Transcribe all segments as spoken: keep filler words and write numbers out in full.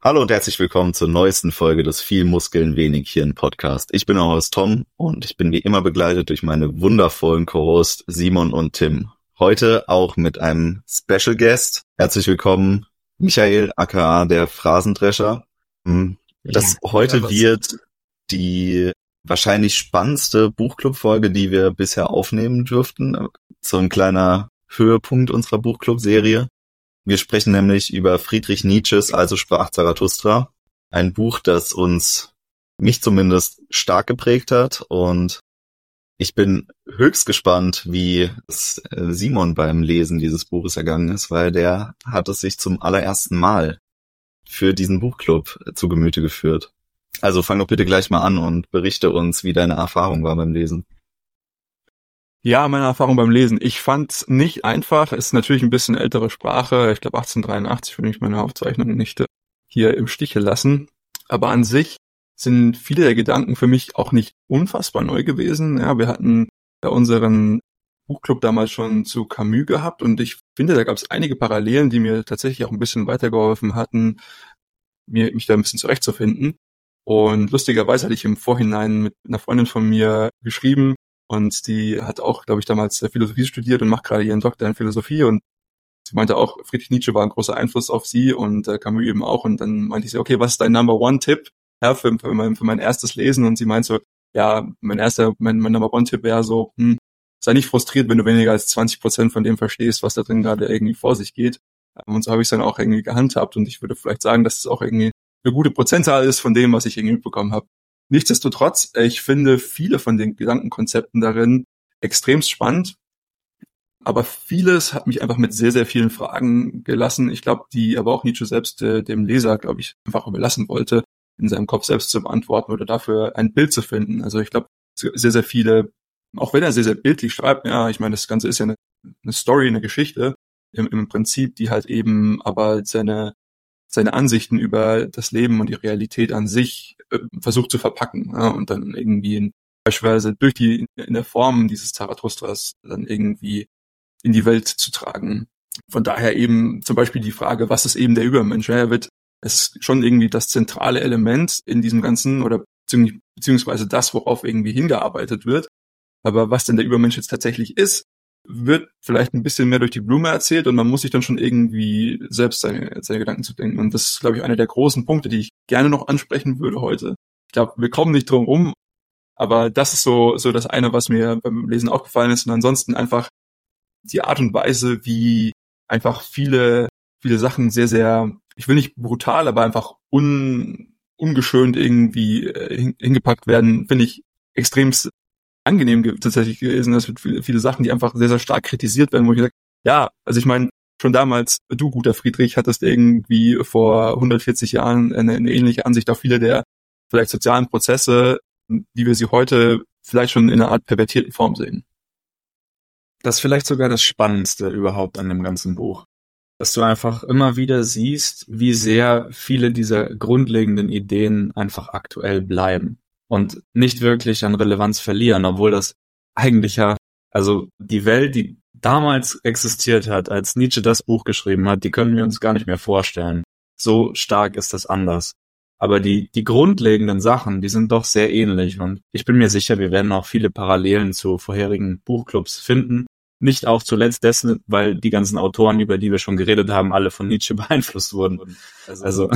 Hallo und herzlich willkommen zur neuesten Folge des Viel Muskeln, wenig Hirn Podcast. Ich bin euer Host Tom und ich bin wie immer begleitet durch meine wundervollen Co-Hosts Simon und Tim. Heute auch mit einem Special Guest. Herzlich willkommen, Michael, aka der Phrasendrescher. Das ja, heute ja, wird die wahrscheinlich spannendste Buchclub-Folge, die wir bisher aufnehmen dürften. So ein kleiner Höhepunkt unserer Buchclub-Serie. Wir sprechen nämlich über Friedrich Nietzsches Also sprach Zarathustra. Ein Buch, das uns, mich zumindest, stark geprägt hat. Und ich bin höchst gespannt, wie es Simon beim Lesen dieses Buches ergangen ist, weil der hat es sich zum allerersten Mal für diesen Buchclub zu Gemüte geführt. Also fang doch bitte gleich mal an und berichte uns, wie deine Erfahrung war beim Lesen. Ja, meine Erfahrung beim Lesen. Ich fand's nicht einfach. Ist natürlich ein bisschen ältere Sprache. Ich glaube achtzehnhundertdreiundachtzig, wenn ich meine Aufzeichnung nicht hier im Stiche lassen. Aber an sich sind viele der Gedanken für mich auch nicht unfassbar neu gewesen. Ja, wir hatten ja unseren Buchclub damals schon zu Camus gehabt und ich finde, da gab es einige Parallelen, die mir tatsächlich auch ein bisschen weitergeholfen hatten, mir mich da ein bisschen zurechtzufinden. Und lustigerweise hatte ich im Vorhinein mit einer Freundin von mir geschrieben, und die hat auch, glaube ich, damals Philosophie studiert und macht gerade ihren Doktor in Philosophie. Und sie meinte auch, Friedrich Nietzsche war ein großer Einfluss auf sie und äh, Camus eben auch. Und dann meinte ich sie, okay, was ist dein Number One Tipp ja, für, für, mein, für mein erstes Lesen? Und sie meinte so, ja, mein erster, mein, mein Number One Tipp wäre so, hm, sei nicht frustriert, wenn du weniger als zwanzig Prozent von dem verstehst, was da drin gerade irgendwie vor sich geht. Und so habe ich es dann auch irgendwie gehandhabt. Und ich würde vielleicht sagen, dass es auch irgendwie eine gute Prozentzahl ist von dem, was ich irgendwie mitbekommen habe. Nichtsdestotrotz, ich finde viele von den Gedankenkonzepten darin extremst spannend, aber vieles hat mich einfach mit sehr, sehr vielen Fragen gelassen. Ich glaube, die aber auch Nietzsche selbst äh, dem Leser, glaube ich, einfach überlassen wollte, in seinem Kopf selbst zu beantworten oder dafür ein Bild zu finden. Also ich glaube, sehr, sehr viele, auch wenn er sehr, sehr bildlich schreibt, ja, ich meine, das Ganze ist ja eine, eine Story, eine Geschichte im, im Prinzip, die halt eben aber seine seine Ansichten über das Leben und die Realität an sich äh, versucht zu verpacken, ja, und dann irgendwie in, beispielsweise durch die in der Form dieses Zarathustras dann irgendwie in die Welt zu tragen. Von daher eben zum Beispiel die Frage, was ist eben der Übermensch? Ja, er wird es schon irgendwie das zentrale Element in diesem Ganzen oder beziehungsweise das, worauf irgendwie hingearbeitet wird. Aber was denn der Übermensch jetzt tatsächlich ist, wird vielleicht ein bisschen mehr durch die Blume erzählt und man muss sich dann schon irgendwie selbst seine, seine Gedanken zu denken. Und das ist, glaube ich, einer der großen Punkte, die ich gerne noch ansprechen würde heute. Ich glaube, wir kommen nicht drum rum, aber das ist so, so das eine, was mir beim Lesen aufgefallen ist. Und ansonsten einfach die Art und Weise, wie einfach viele, viele Sachen sehr, sehr, ich will nicht brutal, aber einfach un, ungeschönt irgendwie äh, hingepackt werden, finde ich extrem angenehm ge- tatsächlich gewesen. Es wird viele, viele Sachen, die einfach sehr, sehr stark kritisiert werden, wo ich sage, ja, also ich meine, schon damals, du, guter Friedrich, hattest irgendwie vor hundertvierzig Jahren eine, eine ähnliche Ansicht auf viele der vielleicht sozialen Prozesse, wie wir sie heute vielleicht schon in einer Art pervertierten Form sehen. Das ist vielleicht sogar das Spannendste überhaupt an dem ganzen Buch. Dass du einfach immer wieder siehst, wie sehr viele dieser grundlegenden Ideen einfach aktuell bleiben und nicht wirklich an Relevanz verlieren, obwohl das eigentlich ja, also die Welt, die damals existiert hat, als Nietzsche das Buch geschrieben hat, die können wir uns gar nicht mehr vorstellen. So stark ist das anders. Aber die die grundlegenden Sachen, die sind doch sehr ähnlich und ich bin mir sicher, wir werden auch viele Parallelen zu vorherigen Buchclubs finden. Nicht auch zuletzt dessen, weil die ganzen Autoren, über die wir schon geredet haben, alle von Nietzsche beeinflusst wurden. Also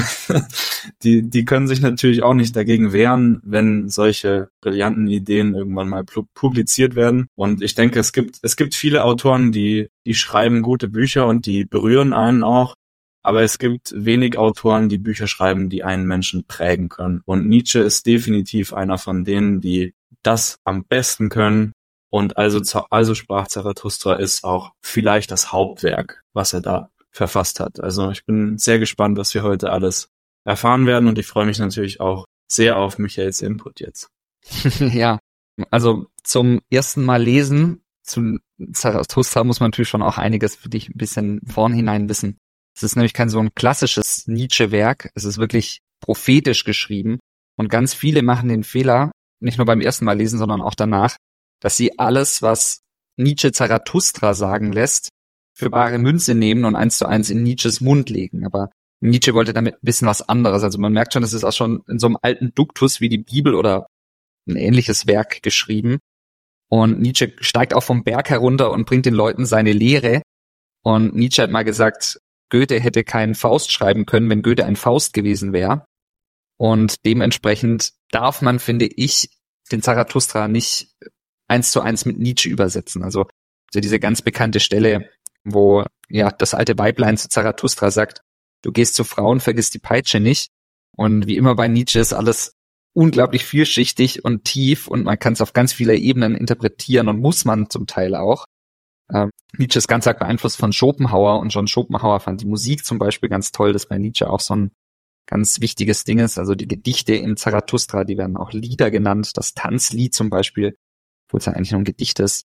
die die können sich natürlich auch nicht dagegen wehren, wenn solche brillanten Ideen irgendwann mal publiziert werden. Und ich denke, es gibt es gibt viele Autoren, die die schreiben gute Bücher und die berühren einen auch. Aber es gibt wenig Autoren, die Bücher schreiben, die einen Menschen prägen können. Und Nietzsche ist definitiv einer von denen, die das am besten können. Und also, also sprach Zarathustra ist auch vielleicht das Hauptwerk, was er da verfasst hat. Also ich bin sehr gespannt, was wir heute alles erfahren werden und ich freue mich natürlich auch sehr auf Michaels Input jetzt. Ja, also zum ersten Mal lesen zu Zarathustra muss man natürlich schon auch einiges für dich ein bisschen vornhinein wissen. Es ist nämlich kein so ein klassisches Nietzsche-Werk, es ist wirklich prophetisch geschrieben und ganz viele machen den Fehler, nicht nur beim ersten Mal lesen, sondern auch danach, dass sie alles, was Nietzsche Zarathustra sagen lässt, für bare Münze nehmen und eins zu eins in Nietzsches Mund legen. Aber Nietzsche wollte damit ein bisschen was anderes. Also man merkt schon, es ist auch schon in so einem alten Duktus wie die Bibel oder ein ähnliches Werk geschrieben. Und Nietzsche steigt auch vom Berg herunter und bringt den Leuten seine Lehre. Und Nietzsche hat mal gesagt, Goethe hätte keinen Faust schreiben können, wenn Goethe ein Faust gewesen wäre. Und dementsprechend darf man, finde ich, den Zarathustra nicht eins zu eins mit Nietzsche übersetzen. Also, also diese ganz bekannte Stelle, wo ja das alte Weiblein zu Zarathustra sagt, du gehst zu Frauen, vergiss die Peitsche nicht. Und wie immer bei Nietzsche ist alles unglaublich vielschichtig und tief und man kann es auf ganz viele Ebenen interpretieren und muss man zum Teil auch. Ähm, Nietzsche ist ganz stark beeinflusst von Schopenhauer und John Schopenhauer fand die Musik zum Beispiel ganz toll, das bei Nietzsche auch so ein ganz wichtiges Ding ist. Also die Gedichte in Zarathustra, die werden auch Lieder genannt, das Tanzlied zum Beispiel, obwohl es ja eigentlich nur ein Gedicht ist.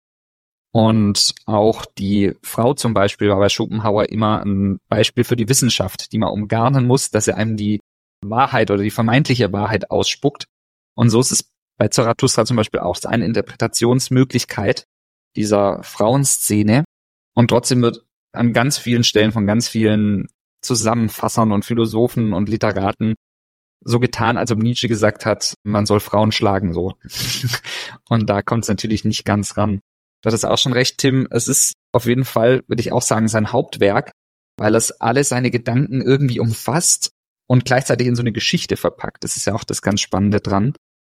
Und auch die Frau zum Beispiel war bei Schopenhauer immer ein Beispiel für die Wissenschaft, die man umgarnen muss, dass er einem die Wahrheit oder die vermeintliche Wahrheit ausspuckt. Und so ist es bei Zarathustra zum Beispiel auch eine Interpretationsmöglichkeit dieser Frauenszene. Und trotzdem wird an ganz vielen Stellen von ganz vielen Zusammenfassern und Philosophen und Literaten so getan, als ob Nietzsche gesagt hat, man soll Frauen schlagen, so. Und da kommt es natürlich nicht ganz ran. Du hattest auch schon recht, Tim. Es ist auf jeden Fall, würde ich auch sagen, sein Hauptwerk, weil es alle seine Gedanken irgendwie umfasst und gleichzeitig in so eine Geschichte verpackt. Das ist ja auch das ganz Spannende dran.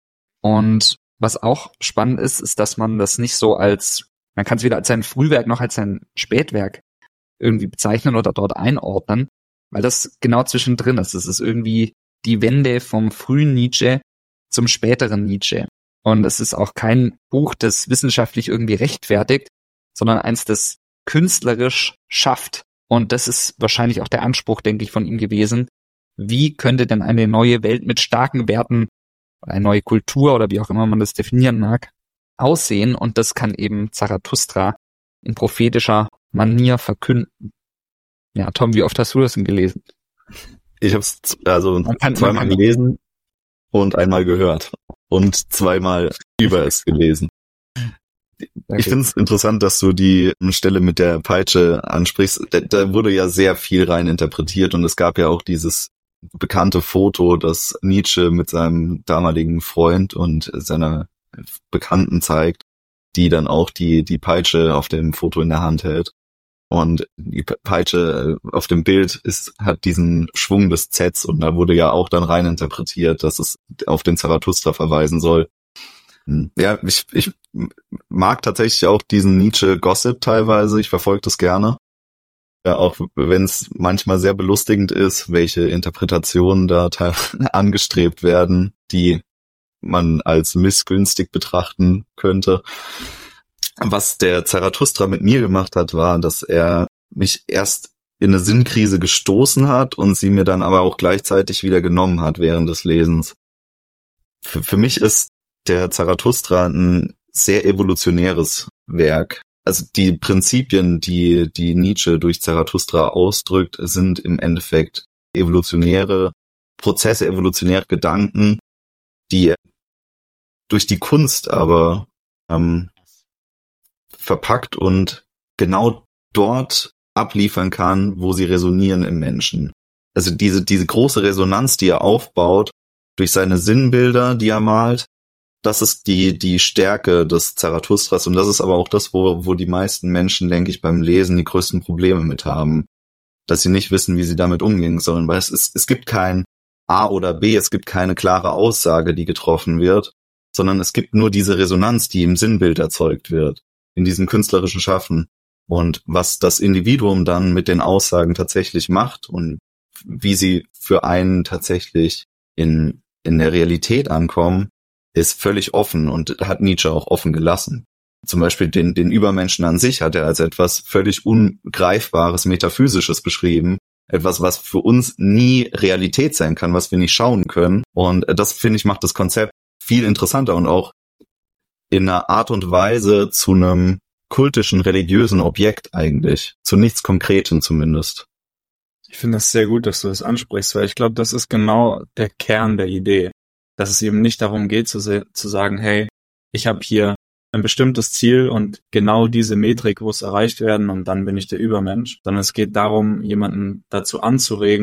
Und was auch spannend ist, ist, dass man das nicht so als, man kann es weder als sein Frühwerk noch als sein Spätwerk irgendwie bezeichnen oder dort einordnen, weil das genau zwischendrin ist. Es ist irgendwie die Wende vom frühen Nietzsche zum späteren Nietzsche. Und es ist auch kein Buch, das wissenschaftlich irgendwie rechtfertigt, sondern eins, das künstlerisch schafft. Und das ist wahrscheinlich auch der Anspruch, denke ich, von ihm gewesen. Wie könnte denn eine neue Welt mit starken Werten, eine neue Kultur oder wie auch immer man das definieren mag, aussehen? Und das kann eben Zarathustra in prophetischer Manier verkünden. Ja, Tom, wie oft hast du das denn gelesen? Ich habe es also kann, zweimal gelesen und einmal gehört und zweimal über es gelesen. Okay. Ich finde es interessant, dass du die Stelle mit der Peitsche ansprichst. Da, da wurde ja sehr viel rein interpretiert und es gab ja auch dieses bekannte Foto, das Nietzsche mit seinem damaligen Freund und seiner Bekannten zeigt, die dann auch die die Peitsche auf dem Foto in der Hand hält. Und die Peitsche auf dem Bild ist, hat diesen Schwung des Zs und da wurde ja auch dann rein interpretiert, dass es auf den Zarathustra verweisen soll. Ja, ich, ich mag tatsächlich auch diesen Nietzsche-Gossip teilweise, ich verfolge das gerne. Ja, auch wenn es manchmal sehr belustigend ist, welche Interpretationen da teilweise angestrebt werden, die man als missgünstig betrachten könnte. Was der Zarathustra mit mir gemacht hat, war, dass er mich erst in eine Sinnkrise gestoßen hat und sie mir dann aber auch gleichzeitig wieder genommen hat während des Lesens. Für, für mich ist der Zarathustra ein sehr evolutionäres Werk. Also die Prinzipien, die, die Nietzsche durch Zarathustra ausdrückt, sind im Endeffekt evolutionäre Prozesse, evolutionäre Gedanken, die durch die Kunst aber ähm, verpackt und genau dort abliefern kann, wo sie resonieren im Menschen. Also diese diese große Resonanz, die er aufbaut durch seine Sinnbilder, die er malt, das ist die die Stärke des Zarathustras und das ist aber auch das, wo wo die meisten Menschen, denke ich, beim Lesen die größten Probleme mit haben, dass sie nicht wissen, wie sie damit umgehen sollen, weil es ist, es gibt kein A oder B, es gibt keine klare Aussage, die getroffen wird, sondern es gibt nur diese Resonanz, die im Sinnbild erzeugt wird, in diesem künstlerischen Schaffen. Und was das Individuum dann mit den Aussagen tatsächlich macht und wie sie für einen tatsächlich in in der Realität ankommen, ist völlig offen und hat Nietzsche auch offen gelassen. Zum Beispiel den den Übermenschen an sich hat er als etwas völlig Ungreifbares, Metaphysisches beschrieben. Etwas, was für uns nie Realität sein kann, was wir nicht schauen können. Und das, finde ich, macht das Konzept viel interessanter und auch in einer Art und Weise zu einem kultischen, religiösen Objekt eigentlich. Zu nichts Konkretem zumindest. Ich finde das sehr gut, dass du das ansprichst, weil ich glaube, das ist genau der Kern der Idee. Dass es eben nicht darum geht, zu, se- zu sagen, hey, ich habe hier ein bestimmtes Ziel und genau diese Metrik muss erreicht werden und dann bin ich der Übermensch. Sondern es geht darum, jemanden dazu anzuregen,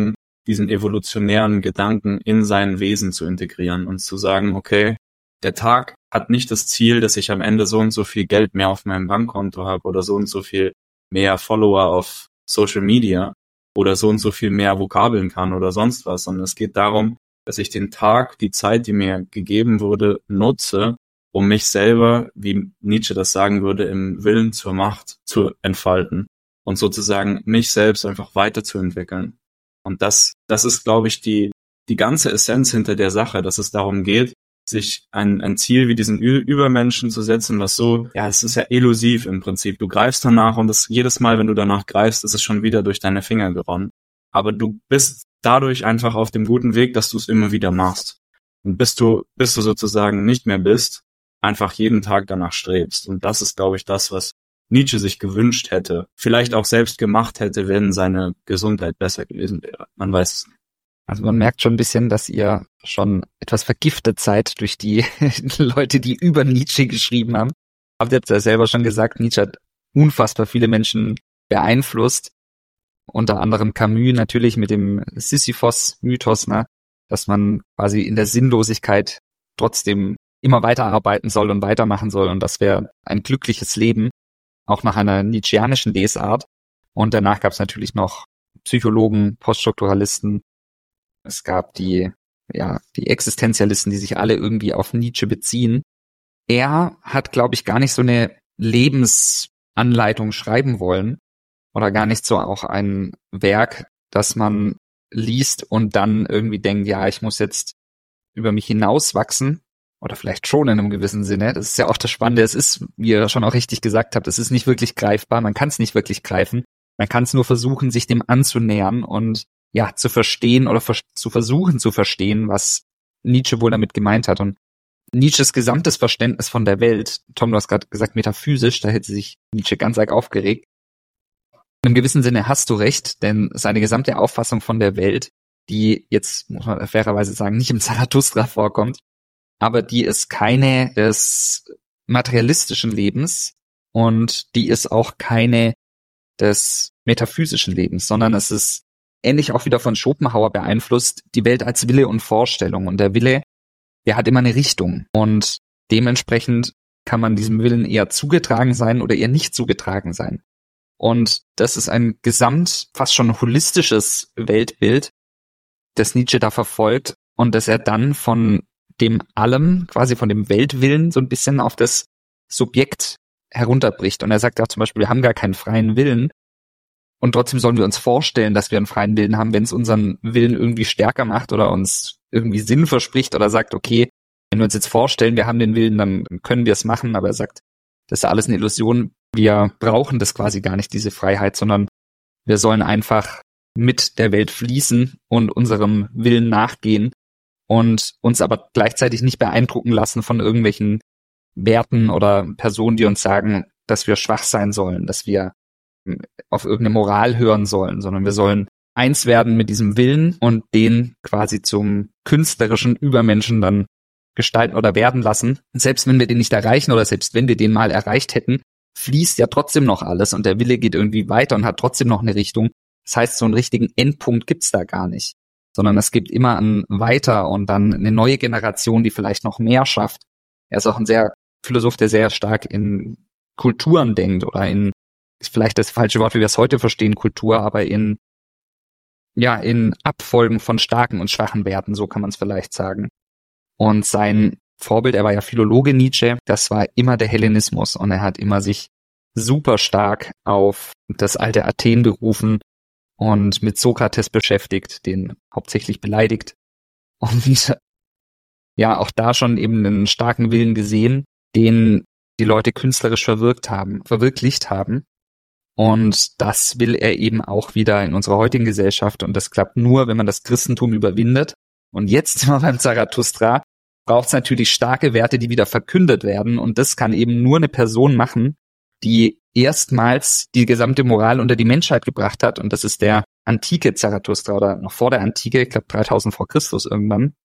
diesen evolutionären Gedanken in sein Wesen zu integrieren und zu sagen, okay, der Tag hat nicht das Ziel, dass ich am Ende so und so viel Geld mehr auf meinem Bankkonto habe oder so und so viel mehr Follower auf Social Media oder so und so viel mehr Vokabeln kann oder sonst was, sondern es geht darum, dass ich den Tag, die Zeit, die mir gegeben wurde, nutze, um mich selber, wie Nietzsche das sagen würde, im Willen zur Macht zu entfalten und sozusagen mich selbst einfach weiterzuentwickeln. Und das, das ist, glaube ich, die, die ganze Essenz hinter der Sache, dass es darum geht, sich ein, ein Ziel wie diesen Ü- Übermenschen zu setzen, was so, ja, es ist ja elusiv im Prinzip. Du greifst danach und das, jedes Mal, wenn du danach greifst, ist es schon wieder durch deine Finger geronnen. Aber du bist dadurch einfach auf dem guten Weg, dass du es immer wieder machst. Und bis du, bis du sozusagen nicht mehr bist, einfach jeden Tag danach strebst. Und das ist, glaube ich, das, was Nietzsche sich gewünscht hätte, vielleicht auch selbst gemacht hätte, wenn seine Gesundheit besser gewesen wäre. Man weiß es nicht. Also man merkt schon ein bisschen, dass ihr schon etwas vergiftet seid durch die Leute, die über Nietzsche geschrieben haben. Habt ihr jetzt ja selber schon gesagt, Nietzsche hat unfassbar viele Menschen beeinflusst. Unter anderem Camus natürlich mit dem Sisyphos-Mythos, ne? Dass man quasi in der Sinnlosigkeit trotzdem immer weiterarbeiten soll und weitermachen soll. Und das wäre ein glückliches Leben, auch nach einer nietzscheanischen Lesart. Und danach gab es natürlich noch Psychologen, Poststrukturalisten. Es gab die, ja, die Existenzialisten, die sich alle irgendwie auf Nietzsche beziehen. Er hat, glaube ich, gar nicht so eine Lebensanleitung schreiben wollen oder gar nicht so auch ein Werk, das man liest und dann irgendwie denkt, ja, ich muss jetzt über mich hinauswachsen oder vielleicht schon in einem gewissen Sinne. Das ist ja auch das Spannende. Es ist, wie ihr schon auch richtig gesagt habt, es ist nicht wirklich greifbar. Man kann es nicht wirklich greifen. Man kann es nur versuchen, sich dem anzunähern und ja, zu verstehen oder vers- zu versuchen zu verstehen, was Nietzsche wohl damit gemeint hat. Und Nietzsches gesamtes Verständnis von der Welt, Tom, du hast gerade gesagt metaphysisch, da hätte sich Nietzsche ganz arg aufgeregt. In einem gewissen Sinne hast du recht, denn seine gesamte Auffassung von der Welt, die jetzt, muss man fairerweise sagen, nicht im Zarathustra vorkommt, aber die ist keine des materialistischen Lebens und die ist auch keine des metaphysischen Lebens, sondern es ist ähnlich auch wieder von Schopenhauer beeinflusst, die Welt als Wille und Vorstellung. Und der Wille, der hat immer eine Richtung. Und dementsprechend kann man diesem Willen eher zugetragen sein oder eher nicht zugetragen sein. Und das ist ein gesamt, fast schon holistisches Weltbild, das Nietzsche da verfolgt und das er dann von dem Allem, quasi von dem Weltwillen so ein bisschen auf das Subjekt herunterbricht. Und er sagt auch zum Beispiel, wir haben gar keinen freien Willen. Und trotzdem sollen wir uns vorstellen, dass wir einen freien Willen haben, wenn es unseren Willen irgendwie stärker macht oder uns irgendwie Sinn verspricht oder sagt, okay, wenn wir uns jetzt vorstellen, wir haben den Willen, dann können wir es machen. Aber er sagt, das ist ja alles eine Illusion. Wir brauchen das quasi gar nicht, diese Freiheit, sondern wir sollen einfach mit der Welt fließen und unserem Willen nachgehen und uns aber gleichzeitig nicht beeindrucken lassen von irgendwelchen Werten oder Personen, die uns sagen, dass wir schwach sein sollen, dass wir auf irgendeine Moral hören sollen, sondern wir sollen eins werden mit diesem Willen und den quasi zum künstlerischen Übermenschen dann gestalten oder werden lassen. Und selbst wenn wir den nicht erreichen oder selbst wenn wir den mal erreicht hätten, fließt ja trotzdem noch alles und der Wille geht irgendwie weiter und hat trotzdem noch eine Richtung. Das heißt, so einen richtigen Endpunkt gibt's da gar nicht, sondern es gibt immer ein Weiter und dann eine neue Generation, die vielleicht noch mehr schafft. Er ist auch ein sehr Philosoph, der sehr stark in Kulturen denkt oder in, ist vielleicht das falsche Wort, wie wir es heute verstehen, Kultur, aber in, ja, in Abfolgen von starken und schwachen Werten, so kann man es vielleicht sagen. Und sein Vorbild, er war ja Philologe Nietzsche, das war immer der Hellenismus und er hat immer sich super stark auf das alte Athen berufen und mit Sokrates beschäftigt, den hauptsächlich beleidigt und ja, auch da schon eben einen starken Willen gesehen, den die Leute künstlerisch verwirkt haben, verwirklicht haben. Und das will er eben auch wieder in unserer heutigen Gesellschaft. Und das klappt nur, wenn man das Christentum überwindet. Und jetzt sind wir beim Zarathustra, braucht es natürlich starke Werte, die wieder verkündet werden. Und das kann eben nur eine Person machen, die erstmals die gesamte Moral unter die Menschheit gebracht hat. Und das ist der antike Zarathustra oder noch vor der Antike, ich glaube dreitausend vor Christus irgendwann,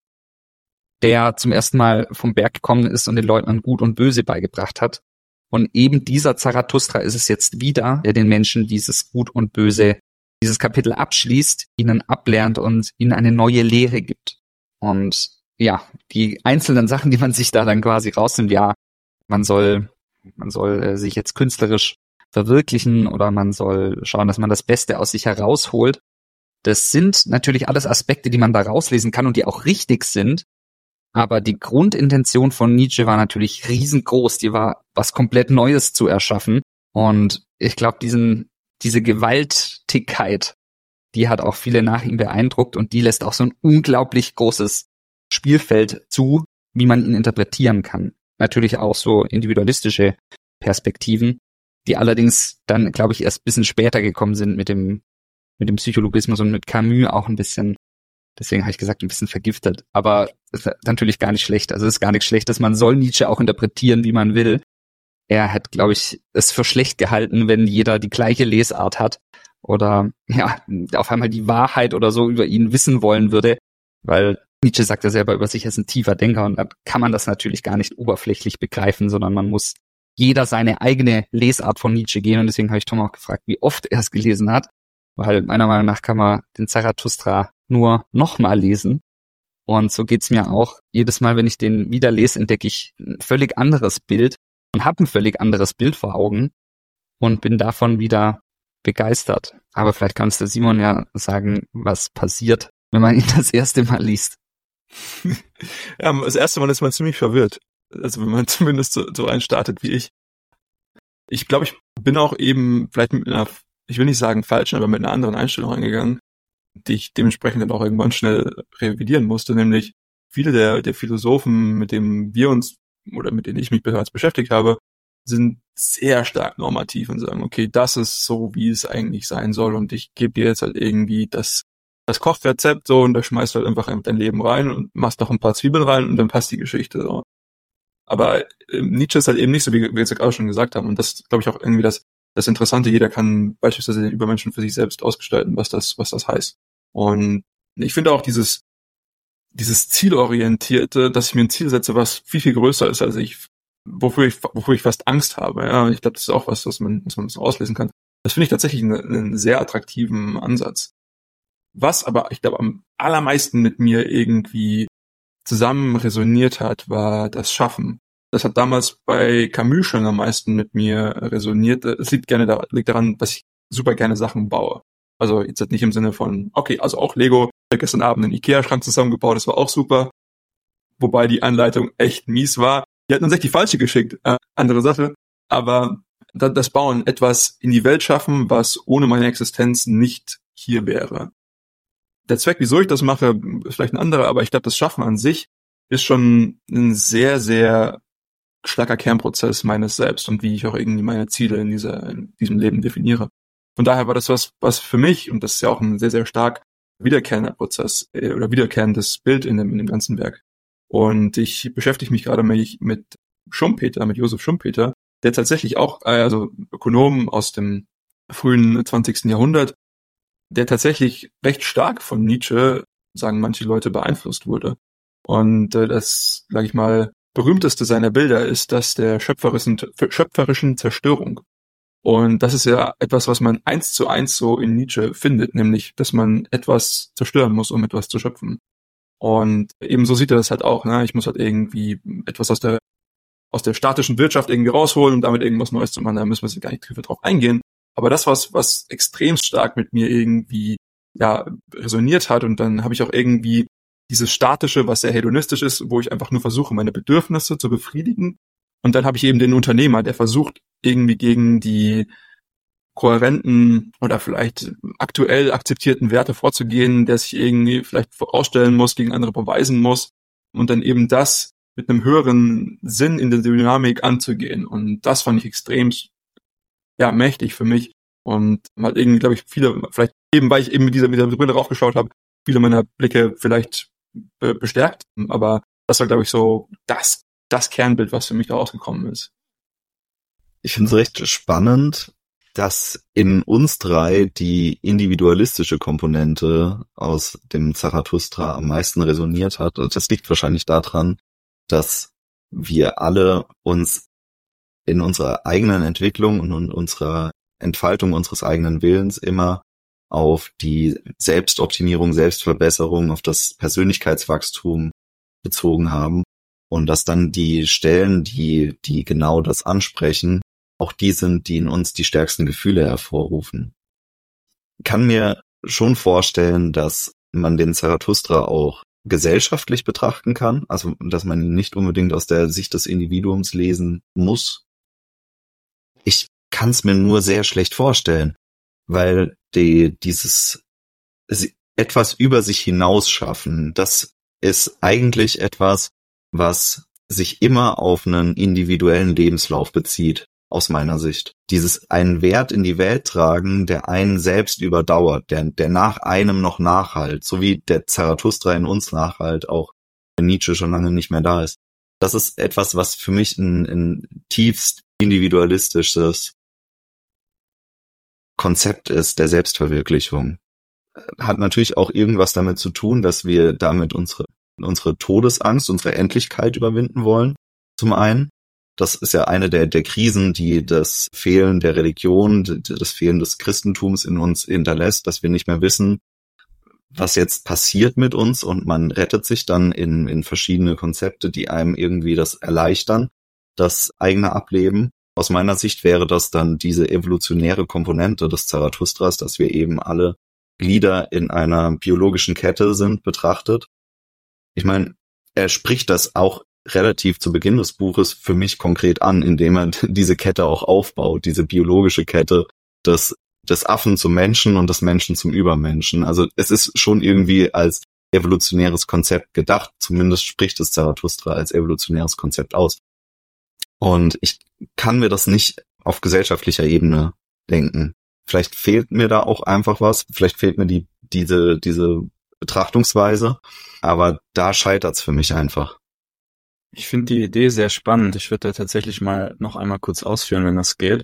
der zum ersten Mal vom Berg gekommen ist und den Leuten Gut und Böse beigebracht hat. Und eben dieser Zarathustra ist es jetzt wieder, der den Menschen dieses Gut und Böse dieses Kapitel abschließt, ihnen ablernt und ihnen eine neue Lehre gibt. Und ja, die einzelnen Sachen, die man sich da dann quasi rausnimmt, ja, man soll, man soll äh, sich jetzt künstlerisch verwirklichen oder man soll schauen, dass man das Beste aus sich herausholt. Das sind natürlich alles Aspekte, die man da rauslesen kann und die auch richtig sind. Aber die Grundintention von Nietzsche war natürlich riesengroß. Die war, was komplett Neues zu erschaffen. Und ich glaube, diesen, diese Gewaltigkeit, die hat auch viele nach ihm beeindruckt und die lässt auch so ein unglaublich großes Spielfeld zu, wie man ihn interpretieren kann. Natürlich auch so individualistische Perspektiven, die allerdings dann, glaube ich, erst ein bisschen später gekommen sind mit dem, mit dem Psychologismus und mit Camus auch ein bisschen, deswegen habe ich gesagt, ein bisschen vergiftet. Aber das ist natürlich gar nicht schlecht. Also es ist gar nichts Schlechtes. Man soll Nietzsche auch interpretieren, wie man will. Er hat, glaube ich, es für schlecht gehalten, wenn jeder die gleiche Lesart hat oder ja auf einmal die Wahrheit oder so über ihn wissen wollen würde, weil Nietzsche sagt ja selber über sich, er ist ein tiefer Denker und dann kann man das natürlich gar nicht oberflächlich begreifen, sondern man muss jeder seine eigene Lesart von Nietzsche gehen und deswegen habe ich Tom auch gefragt, wie oft er es gelesen hat, weil meiner Meinung nach kann man den Zarathustra nur nochmal lesen und so geht's mir auch. Jedes Mal, wenn ich den wieder lese, entdecke ich ein völlig anderes Bild und habe ein völlig anderes Bild vor Augen und bin davon wieder begeistert. Aber vielleicht kann uns der Simon ja sagen, was passiert, wenn man ihn das erste Mal liest. Ja, das erste Mal ist man ziemlich verwirrt. Also wenn man zumindest so, so einstartet wie ich. Ich glaube, ich bin auch eben vielleicht mit einer, ich will nicht sagen falschen, aber mit einer anderen Einstellung reingegangen, die ich dementsprechend dann auch irgendwann schnell revidieren musste, nämlich viele der, der Philosophen, mit denen wir uns oder mit denen ich mich bereits beschäftigt habe, sind sehr stark normativ und sagen, okay, das ist so, wie es eigentlich sein soll und ich gebe dir jetzt halt irgendwie das das Kochrezept so und da schmeißt du halt einfach dein Leben rein und machst noch ein paar Zwiebeln rein und dann passt die Geschichte so. Aber äh, Nietzsche ist halt eben nicht so, wie wir jetzt auch schon gesagt haben und das glaube ich auch irgendwie das das Interessante, jeder kann beispielsweise den Übermenschen für sich selbst ausgestalten, was das was das heißt. Und ich finde auch dieses dieses Zielorientierte, dass ich mir ein Ziel setze, was viel, viel größer ist als ich, wofür ich, wofür ich fast Angst habe. Ja, ich glaube, das ist auch was, was man, was man so auslesen kann. Das finde ich tatsächlich einen, einen sehr attraktiven Ansatz. Was aber, ich glaube, am allermeisten mit mir irgendwie zusammen resoniert hat, war das Schaffen. Das hat damals bei Camus schon am meisten mit mir resoniert. Es liegt gerne da, liegt daran, dass ich super gerne Sachen baue. Also jetzt halt nicht im Sinne von, okay, also auch Lego. Ich habe gestern Abend einen Ikea-Schrank zusammengebaut, das war auch super. Wobei die Anleitung echt mies war. Die hatten uns echt die falsche geschickt, äh, andere Sache. Aber das Bauen, etwas in die Welt schaffen, was ohne meine Existenz nicht hier wäre. Der Zweck, wieso ich das mache, ist vielleicht ein anderer, aber ich glaube, das Schaffen an sich ist schon ein sehr, sehr starker Kernprozess meines Selbst und wie ich auch irgendwie meine Ziele in, dieser, in diesem Leben definiere. Von daher war das was, was für mich, und das ist ja auch ein sehr, sehr stark wiederkehrender Prozess äh, oder wiederkehrendes Bild in dem, in dem ganzen Werk. Und ich beschäftige mich gerade mit, mit Schumpeter, mit Josef Schumpeter, der tatsächlich auch, äh, also Ökonom aus dem frühen zwanzigsten Jahrhundert, der tatsächlich recht stark von Nietzsche, sagen manche Leute, beeinflusst wurde. Und äh, das, sage ich mal, berühmteste seiner Bilder ist das der schöpferischen, schöpferischen Zerstörung. Und das ist ja etwas, was man eins zu eins so in Nietzsche findet, nämlich, dass man etwas zerstören muss, um etwas zu schöpfen. Und ebenso sieht er das halt auch, ne? Ich muss halt irgendwie etwas aus der aus der statischen Wirtschaft irgendwie rausholen, um damit irgendwas Neues zu machen. Da müssen wir jetzt gar nicht drauf eingehen. Aber das, was was extrem stark mit mir irgendwie ja resoniert hat, und dann habe ich auch irgendwie dieses Statische, was sehr hedonistisch ist, wo ich einfach nur versuche, meine Bedürfnisse zu befriedigen. Und dann habe ich eben den Unternehmer, der versucht, irgendwie gegen die kohärenten oder vielleicht aktuell akzeptierten Werte vorzugehen, der sich irgendwie vielleicht vorausstellen muss, gegen andere beweisen muss und dann eben das mit einem höheren Sinn in der Dynamik anzugehen. Und das fand ich extrem ja mächtig für mich und halt irgendwie, glaube ich, viele, vielleicht eben, weil ich eben mit dieser, mit der Brille raufgeschaut habe, viele meiner Blicke vielleicht be- bestärkt, aber das war, glaube ich, so das, das Kernbild, was für mich da rausgekommen ist. Ich finde es recht spannend, dass in uns drei die individualistische Komponente aus dem Zarathustra am meisten resoniert hat. Und das liegt wahrscheinlich daran, dass wir alle uns in unserer eigenen Entwicklung und in unserer Entfaltung unseres eigenen Willens immer auf die Selbstoptimierung, Selbstverbesserung, auf das Persönlichkeitswachstum bezogen haben und dass dann die Stellen, die, die genau das ansprechen, auch die sind, die in uns die stärksten Gefühle hervorrufen. Ich kann mir schon vorstellen, dass man den Zarathustra auch gesellschaftlich betrachten kann, also dass man ihn nicht unbedingt aus der Sicht des Individuums lesen muss. Ich kann es mir nur sehr schlecht vorstellen, weil die, dieses etwas über sich hinausschaffen, das ist eigentlich etwas, was sich immer auf einen individuellen Lebenslauf bezieht, aus meiner Sicht. Dieses einen Wert in die Welt tragen, der einen selbst überdauert, der, der nach einem noch nachhalt, so wie der Zarathustra in uns nachhalt, auch wenn Nietzsche schon lange nicht mehr da ist. Das ist etwas, was für mich ein, ein tiefst individualistisches Konzept ist, der Selbstverwirklichung. Hat natürlich auch irgendwas damit zu tun, dass wir damit unsere, unsere Todesangst, unsere Endlichkeit überwinden wollen, zum einen. Das ist ja eine der, der Krisen, die das Fehlen der Religion, das Fehlen des Christentums in uns hinterlässt, dass wir nicht mehr wissen, was jetzt passiert mit uns, und man rettet sich dann in, in verschiedene Konzepte, die einem irgendwie das erleichtern, das eigene Ableben. Aus meiner Sicht wäre das dann diese evolutionäre Komponente des Zarathustras, dass wir eben alle Glieder in einer biologischen Kette sind, betrachtet. Ich meine, er spricht das auch relativ zu Beginn des Buches für mich konkret an, indem er diese Kette auch aufbaut, diese biologische Kette des, des Affen zum Menschen und des Menschen zum Übermenschen. Also es ist schon irgendwie als evolutionäres Konzept gedacht, zumindest spricht es Zarathustra als evolutionäres Konzept aus. Und ich kann mir das nicht auf gesellschaftlicher Ebene denken. Vielleicht fehlt mir da auch einfach was, vielleicht fehlt mir die diese diese Betrachtungsweise, aber da scheitert's für mich einfach. Ich finde die Idee sehr spannend. Ich würde da tatsächlich mal noch einmal kurz ausführen, wenn das geht.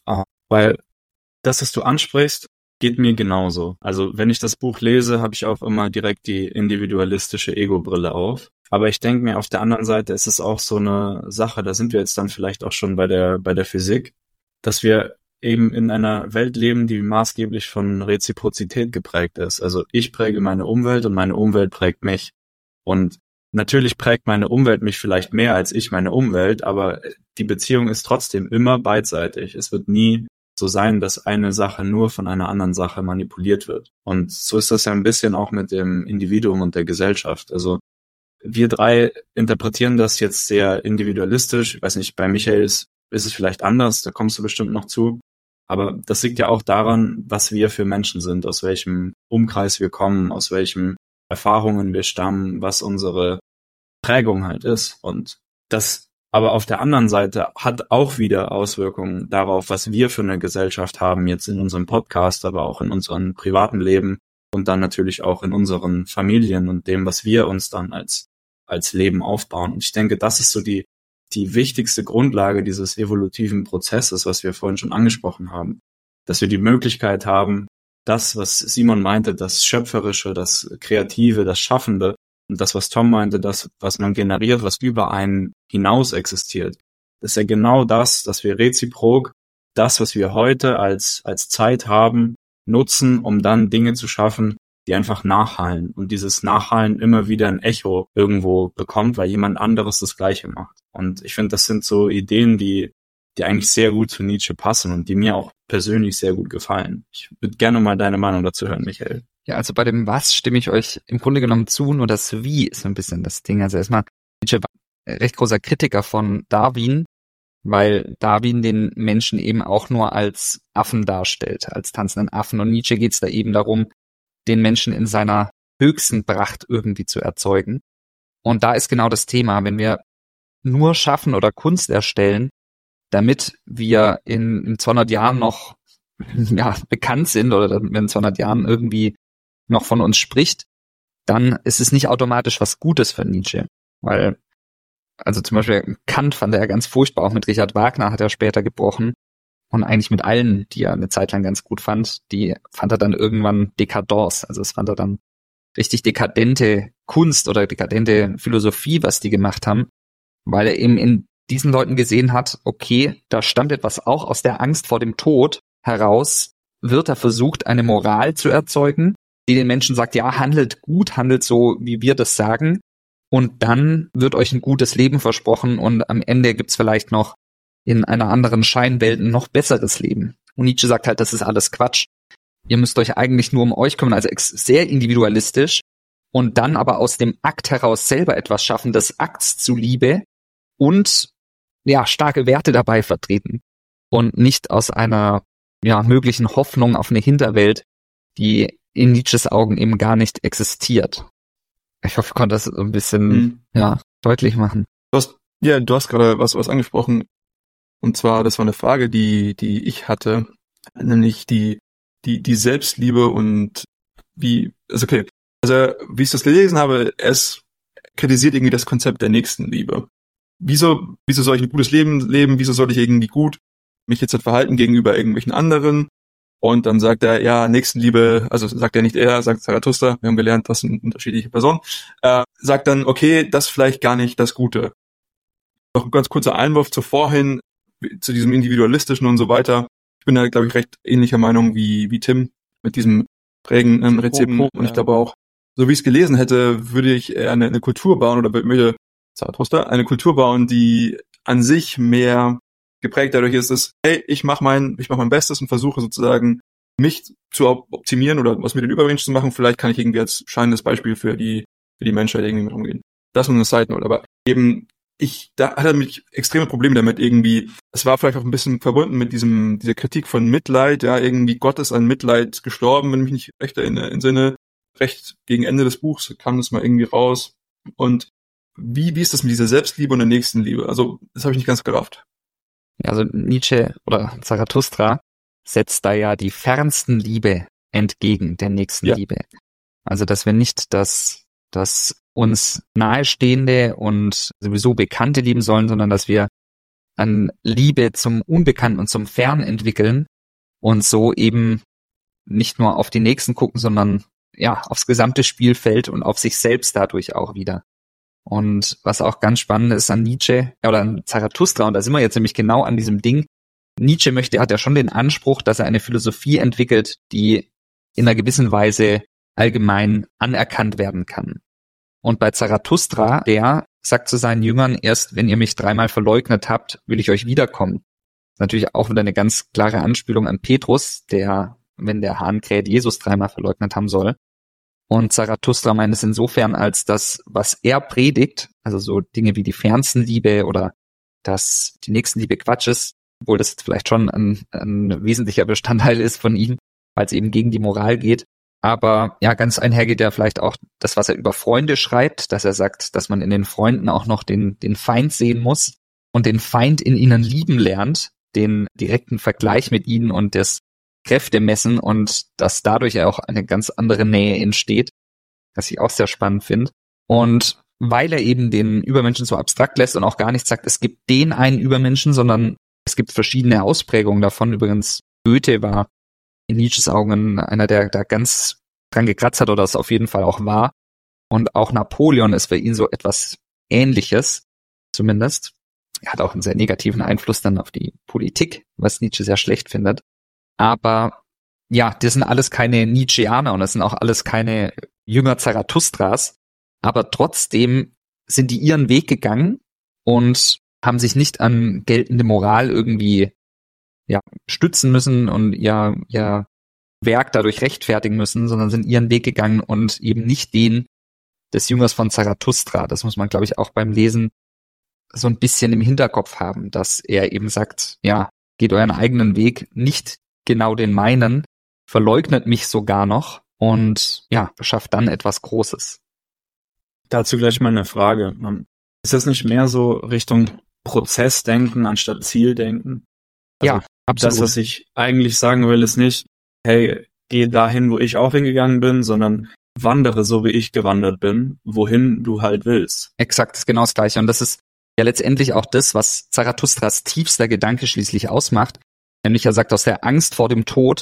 Weil das, was du ansprichst, geht mir genauso. Also wenn ich das Buch lese, habe ich auch immer direkt die individualistische Ego-Brille auf. Aber ich denke mir, auf der anderen Seite ist es auch so eine Sache, da sind wir jetzt dann vielleicht auch schon bei der bei der Physik, dass wir eben in einer Welt leben, die maßgeblich von Reziprozität geprägt ist. Also ich präge meine Umwelt und meine Umwelt prägt mich. Und natürlich prägt meine Umwelt mich vielleicht mehr als ich meine Umwelt, aber die Beziehung ist trotzdem immer beidseitig. Es wird nie so sein, dass eine Sache nur von einer anderen Sache manipuliert wird. Und so ist das ja ein bisschen auch mit dem Individuum und der Gesellschaft. Also wir drei interpretieren das jetzt sehr individualistisch. Ich weiß nicht, bei Michael ist, ist es vielleicht anders, da kommst du bestimmt noch zu. Aber das liegt ja auch daran, was wir für Menschen sind, aus welchem Umkreis wir kommen, aus welchen Erfahrungen wir stammen, was unsere Prägung halt ist. Und das aber auf der anderen Seite hat auch wieder Auswirkungen darauf, was wir für eine Gesellschaft haben, jetzt in unserem Podcast, aber auch in unserem privaten Leben und dann natürlich auch in unseren Familien und dem, was wir uns dann als als Leben aufbauen. Und ich denke, das ist so die die wichtigste Grundlage dieses evolutiven Prozesses, was wir vorhin schon angesprochen haben, dass wir die Möglichkeit haben, das, was Simon meinte, das Schöpferische, das Kreative, das Schaffende, und das, was Tom meinte, das, was man generiert, was über einen hinaus existiert, das ist ja genau das, dass wir reziprok das, was wir heute als als Zeit haben, nutzen, um dann Dinge zu schaffen, die einfach nachhallen, und dieses Nachhallen immer wieder ein Echo irgendwo bekommt, weil jemand anderes das Gleiche macht. Und ich finde, das sind so Ideen, die die eigentlich sehr gut zu Nietzsche passen und die mir auch persönlich sehr gut gefallen. Ich würde gerne mal deine Meinung dazu hören, Michael. Ja, also bei dem Was stimme ich euch im Grunde genommen zu, nur das Wie ist so ein bisschen das Ding. Also erstmal, Nietzsche war ein recht großer Kritiker von Darwin, weil Darwin den Menschen eben auch nur als Affen darstellt, als tanzenden Affen. Und Nietzsche geht es da eben darum, den Menschen in seiner höchsten Pracht irgendwie zu erzeugen. Und da ist genau das Thema, wenn wir nur schaffen oder Kunst erstellen, damit wir in, in zweihundert Jahren noch ja, bekannt sind oder wenn in zweihundert Jahren irgendwie noch von uns spricht, dann ist es nicht automatisch was Gutes für Nietzsche. Weil, also zum Beispiel Kant fand er ganz furchtbar, auch mit Richard Wagner hat er später gebrochen. Und eigentlich mit allen, die er eine Zeit lang ganz gut fand, die fand er dann irgendwann Dekadence. Also es fand er dann richtig dekadente Kunst oder dekadente Philosophie, was die gemacht haben, weil er eben in diesen Leuten gesehen hat, okay, da stammt etwas auch aus der Angst vor dem Tod heraus, wird da versucht, eine Moral zu erzeugen, die den Menschen sagt, ja, handelt gut, handelt so, wie wir das sagen. Und dann wird euch ein gutes Leben versprochen und am Ende gibt's vielleicht noch in einer anderen Scheinwelt ein noch besseres Leben. Und Nietzsche sagt halt, das ist alles Quatsch. Ihr müsst euch eigentlich nur um euch kümmern, also sehr individualistisch und dann aber aus dem Akt heraus selber etwas schaffen, des Akts zuliebe und ja, starke Werte dabei vertreten und nicht aus einer ja möglichen Hoffnung auf eine Hinterwelt, die in Nietzsches Augen eben gar nicht existiert. Ich hoffe, ich konnte das ein bisschen mhm. ja deutlich machen. Du hast, ja, du hast gerade was, was angesprochen. Und zwar, das war eine Frage, die, die ich hatte, nämlich die, die, die Selbstliebe und wie, also okay, also wie ich das gelesen habe, es kritisiert irgendwie das Konzept der Nächstenliebe. Wieso, wieso soll ich ein gutes Leben leben? Wieso soll ich irgendwie gut mich jetzt halt verhalten gegenüber irgendwelchen anderen? Und dann sagt er, ja, Nächstenliebe, also sagt er nicht er, sagt Zarathustra, wir haben gelernt, das sind unterschiedliche Personen, äh, sagt dann, okay, das ist vielleicht gar nicht das Gute. Noch ein ganz kurzer Einwurf zu vorhin, zu diesem Individualistischen und so weiter. Ich bin da, glaube ich, recht ähnlicher Meinung wie, wie Tim mit diesem prägenden Rezept. Oh, oh, und ich glaube auch, so wie ich es gelesen hätte, würde ich eher eine, eine Kultur bauen oder würde Zarathustra eine Kultur bauen, die an sich mehr geprägt dadurch ist, dass, hey, ich mache mein, ich mache mein Bestes und versuche sozusagen mich zu optimieren oder was mit den Übermenschen zu machen. Vielleicht kann ich irgendwie als scheinendes Beispiel für die, für die Menschheit irgendwie mit umgehen. Das ist nur eine Side Note, aber eben, ich, da hatte mich extreme Probleme damit irgendwie. Es war vielleicht auch ein bisschen verbunden mit diesem, dieser Kritik von Mitleid, ja, irgendwie Gott ist an Mitleid gestorben, wenn ich mich nicht recht erinnere, im Sinne, recht gegen Ende des Buchs kam das mal irgendwie raus. Und wie, wie ist das mit dieser Selbstliebe und der Nächstenliebe? Also, das habe ich nicht ganz gerafft. Also Nietzsche oder Zarathustra setzt da ja die fernsten Liebe entgegen der nächsten ja. Liebe. Also, dass wir nicht das, das uns nahestehende und sowieso Bekannte lieben sollen, sondern dass wir an Liebe zum Unbekannten und zum Fern entwickeln und so eben nicht nur auf die Nächsten gucken, sondern ja, aufs gesamte Spielfeld und auf sich selbst dadurch auch wieder. Und was auch ganz spannend ist an Nietzsche oder an Zarathustra, und da sind wir jetzt nämlich genau an diesem Ding, Nietzsche möchte, hat ja schon den Anspruch, dass er eine Philosophie entwickelt, die in einer gewissen Weise allgemein anerkannt werden kann. Und bei Zarathustra, der sagt zu seinen Jüngern, erst wenn ihr mich dreimal verleugnet habt, will ich euch wiederkommen. Das ist natürlich auch wieder eine ganz klare Anspielung an Petrus, der, wenn der Hahn kräht, Jesus dreimal verleugnet haben soll. Und Zarathustra meint es insofern, als das, was er predigt, also so Dinge wie die Fernstenliebe oder dass die Nächstenliebe Quatsch ist, obwohl das vielleicht schon ein, ein wesentlicher Bestandteil ist von ihm, weil es eben gegen die Moral geht. Aber ja, ganz einhergeht ja vielleicht auch das, was er über Freunde schreibt, dass er sagt, dass man in den Freunden auch noch den, den Feind sehen muss und den Feind in ihnen lieben lernt, den direkten Vergleich mit ihnen und das Kräfte messen und dass dadurch ja auch eine ganz andere Nähe entsteht, was ich auch sehr spannend finde. Und weil er eben den Übermenschen so abstrakt lässt und auch gar nicht sagt, es gibt den einen Übermenschen, sondern es gibt verschiedene Ausprägungen davon. Übrigens, Goethe war in Nietzsches Augen einer, der da ganz dran gekratzt hat oder es auf jeden Fall auch war. Und auch Napoleon ist für ihn so etwas Ähnliches, zumindest. Er hat auch einen sehr negativen Einfluss dann auf die Politik, was Nietzsche sehr schlecht findet. Aber ja, das sind alles keine Nietzscheaner und das sind auch alles keine Jünger Zarathustras. Aber trotzdem sind die ihren Weg gegangen und haben sich nicht an geltende Moral irgendwie ja stützen müssen und ihr, ihr Werk dadurch rechtfertigen müssen, sondern sind ihren Weg gegangen und eben nicht den des Jüngers von Zarathustra. Das muss man, glaube ich, auch beim Lesen so ein bisschen im Hinterkopf haben, dass er eben sagt, ja, geht euren eigenen Weg, nicht genau den meinen, verleugnet mich sogar noch und ja, schafft dann etwas Großes. Dazu gleich mal eine Frage. Ist das nicht mehr so Richtung Prozessdenken anstatt Zieldenken? Also ja, absolut. Das, was ich eigentlich sagen will, ist nicht, hey, geh dahin, wo ich auch hingegangen bin, sondern wandere so, wie ich gewandert bin, wohin du halt willst. Exakt, ist genau das Gleiche. Und das ist ja letztendlich auch das, was Zarathustras tiefster Gedanke schließlich ausmacht. Nämlich er sagt, aus der Angst vor dem Tod,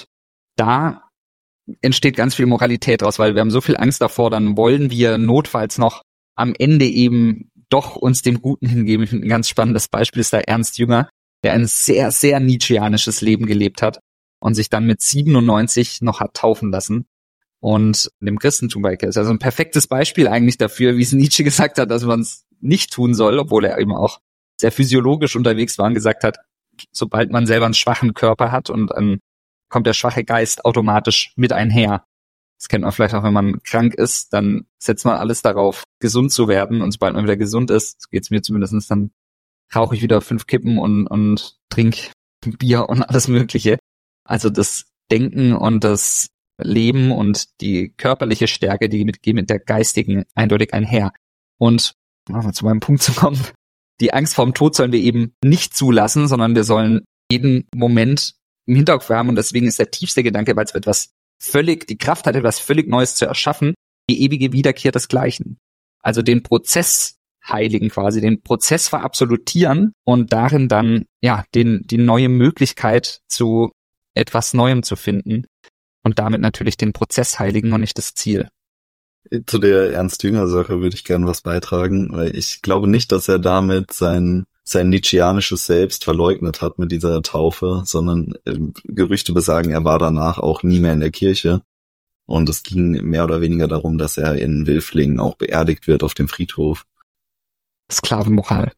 da entsteht ganz viel Moralität raus, weil wir haben so viel Angst davor, dann wollen wir notfalls noch am Ende eben doch uns dem Guten hingeben. Ich finde, ein ganz spannendes Beispiel ist da Ernst Jünger, der ein sehr, sehr nietzscheanisches Leben gelebt hat und sich dann mit siebenundneunzig noch hat taufen lassen und dem Christentum beikehrt. Das ist also ein perfektes Beispiel eigentlich dafür, wie es Nietzsche gesagt hat, dass man es nicht tun soll, obwohl er eben auch sehr physiologisch unterwegs war und gesagt hat, sobald man selber einen schwachen Körper hat und dann kommt der schwache Geist automatisch mit einher. Das kennt man vielleicht auch, wenn man krank ist, dann setzt man alles darauf, gesund zu werden. Und sobald man wieder gesund ist, so geht's mir zumindest, dann rauche ich wieder fünf Kippen und, und trinke Bier und alles Mögliche. Also das Denken und das Leben und die körperliche Stärke, die geht mit der geistigen eindeutig einher. Und um zu meinem Punkt zu kommen, die Angst vorm Tod sollen wir eben nicht zulassen, sondern wir sollen jeden Moment im Hinterkopf haben. Und deswegen ist der tiefste Gedanke, weil es etwas völlig, die Kraft hat, etwas völlig Neues zu erschaffen, die ewige Wiederkehr desgleichen. Also den Prozess heiligen quasi, den Prozess verabsolutieren und darin dann, ja, den, die neue Möglichkeit zu etwas Neuem zu finden und damit natürlich den Prozess heiligen und nicht das Ziel. Zu der Ernst-Jünger-Sache würde ich gerne was beitragen, weil ich glaube nicht, dass er damit sein sein nietzscheanisches Selbst verleugnet hat mit dieser Taufe, sondern äh, Gerüchte besagen, er war danach auch nie mehr in der Kirche. Und es ging mehr oder weniger darum, dass er in Wilflingen auch beerdigt wird auf dem Friedhof. Sklavenmoral.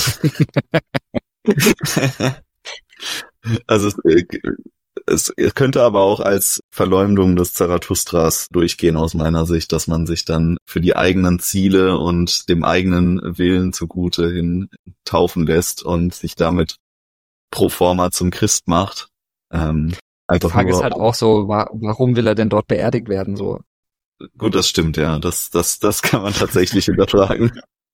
Also es, es, es könnte aber auch als Verleumdung des Zarathustras durchgehen aus meiner Sicht, dass man sich dann für die eigenen Ziele und dem eigenen Willen zugute hin taufen lässt und sich damit pro forma zum Christ macht. Ähm, Die Frage ist halt auch so, warum will er denn dort beerdigt werden? So. Gut, das stimmt, ja. Das, das, das kann man tatsächlich übertragen.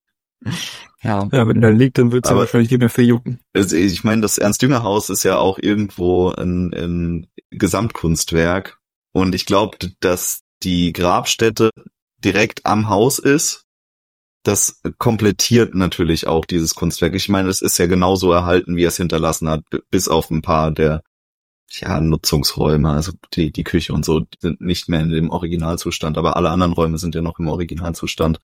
Ja. Ja, wenn der liegt, dann wird's ja wahrscheinlich nicht mehr viel jucken. Also ich meine, das Ernst-Jünger-Haus ist ja auch irgendwo ein, ein Gesamtkunstwerk. Und ich glaube, dass die Grabstätte direkt am Haus ist. Das komplettiert natürlich auch dieses Kunstwerk. Ich meine, es ist ja genauso erhalten, wie er es hinterlassen hat, bis auf ein paar der ja, Nutzungsräume. Also die, die Küche und so die sind nicht mehr in dem Originalzustand, aber alle anderen Räume sind ja noch im Originalzustand.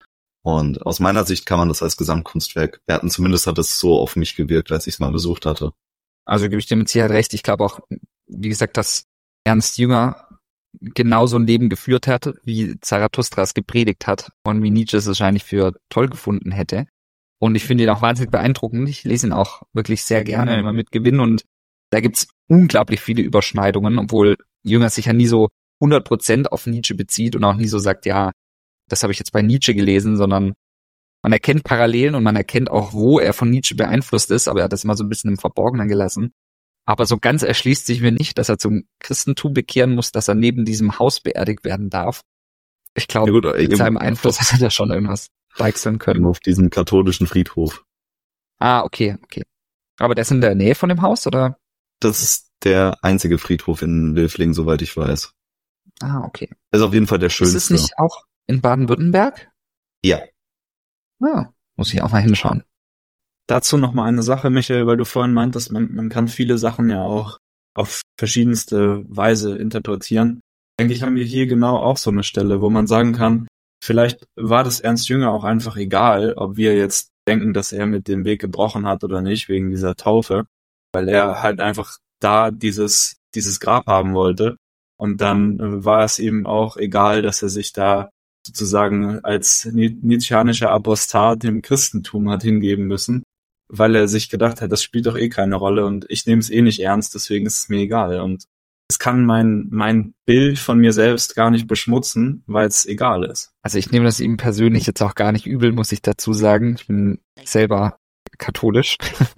Und aus meiner Sicht kann man das als Gesamtkunstwerk werten. Zumindest hat es so auf mich gewirkt, als ich es mal besucht hatte. Also gebe ich dir mit Sicherheit recht. Ich glaube auch, wie gesagt, dass Ernst Jünger genauso ein Leben geführt hat, wie Zarathustra es gepredigt hat und wie Nietzsche es wahrscheinlich für toll gefunden hätte. Und ich finde ihn auch wahnsinnig beeindruckend. Ich lese ihn auch wirklich sehr gerne, immer mit Gewinn. Und da gibt's unglaublich viele Überschneidungen, obwohl Jünger sich ja nie so hundert Prozent auf Nietzsche bezieht und auch nie so sagt, ja, das habe ich jetzt bei Nietzsche gelesen, sondern man erkennt Parallelen und man erkennt auch, wo er von Nietzsche beeinflusst ist, aber er hat das immer so ein bisschen im Verborgenen gelassen. Aber so ganz erschließt sich mir nicht, dass er zum Christentum bekehren muss, dass er neben diesem Haus beerdigt werden darf. Ich glaube, ja mit seinem Einfluss hat er schon irgendwas deichseln können. Auf diesem katholischen Friedhof. Ah, okay, okay. Aber der ist in der Nähe von dem Haus, oder? Das ist der einzige Friedhof in Wilflingen, soweit ich weiß. Ah, okay. Das ist auf jeden Fall der schönste. Ist es nicht auch in Baden-Württemberg? Ja. Ja, muss ich auch mal hinschauen. Dazu noch mal eine Sache, Michael, weil du vorhin meintest, man, man kann viele Sachen ja auch auf verschiedenste Weise interpretieren. Eigentlich haben wir hier genau auch so eine Stelle, wo man sagen kann, vielleicht war das Ernst Jünger auch einfach egal, ob wir jetzt denken, dass er mit dem Weg gebrochen hat oder nicht, wegen dieser Taufe, weil er halt einfach da dieses, dieses Grab haben wollte. Und dann äh, war es ihm auch egal, dass er sich da sozusagen als nietzscheanischer Apostat dem Christentum hat hingeben müssen, weil er sich gedacht hat, das spielt doch eh keine Rolle und ich nehme es eh nicht ernst, deswegen ist es mir egal. Und es kann mein mein Bild von mir selbst gar nicht beschmutzen, weil es egal ist. Also ich nehme das ihm persönlich jetzt auch gar nicht übel, muss ich dazu sagen. Ich bin selber katholisch.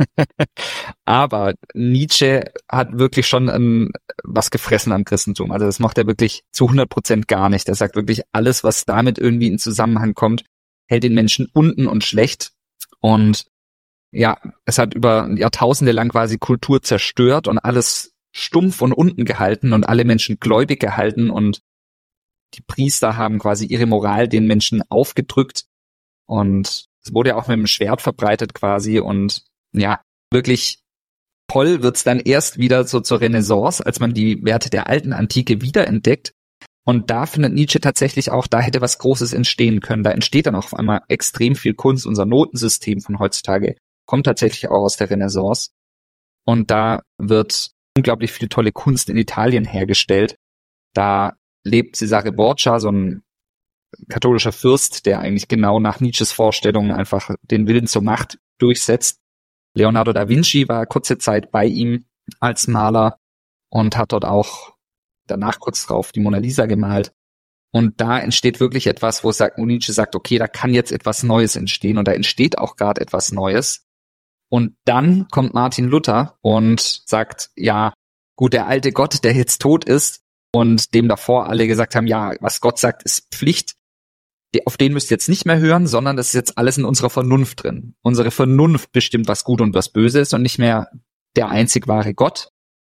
Aber Nietzsche hat wirklich schon ein, was gefressen am Christentum. Also das macht er wirklich zu hundert Prozent gar nicht. Er sagt wirklich, alles, was damit irgendwie in Zusammenhang kommt, hält den Menschen unten und schlecht. Und ja, es hat über Jahrtausende lang quasi Kultur zerstört und alles stumpf und unten gehalten und alle Menschen gläubig gehalten und die Priester haben quasi ihre Moral den Menschen aufgedrückt und es wurde ja auch mit dem Schwert verbreitet quasi und ja, wirklich toll wird's dann erst wieder so zur Renaissance, als man die Werte der alten Antike wiederentdeckt. Und da findet Nietzsche tatsächlich auch, da hätte was Großes entstehen können. Da entsteht dann auch auf einmal extrem viel Kunst. Unser Notensystem von heutzutage kommt tatsächlich auch aus der Renaissance. Und da wird unglaublich viel tolle Kunst in Italien hergestellt. Da lebt Cesare Borgia, so ein katholischer Fürst, der eigentlich genau nach Nietzsches Vorstellungen einfach den Willen zur Macht durchsetzt. Leonardo da Vinci war kurze Zeit bei ihm als Maler und hat dort auch danach kurz drauf die Mona Lisa gemalt. Und da entsteht wirklich etwas, wo, sagt, wo Nietzsche sagt, okay, da kann jetzt etwas Neues entstehen und da entsteht auch gerade etwas Neues. Und dann kommt Martin Luther und sagt, ja, gut, der alte Gott, der jetzt tot ist und dem davor alle gesagt haben, ja, was Gott sagt, ist Pflicht, auf den müsst ihr jetzt nicht mehr hören, sondern das ist jetzt alles in unserer Vernunft drin. Unsere Vernunft bestimmt, was gut und was böse ist und nicht mehr der einzig wahre Gott.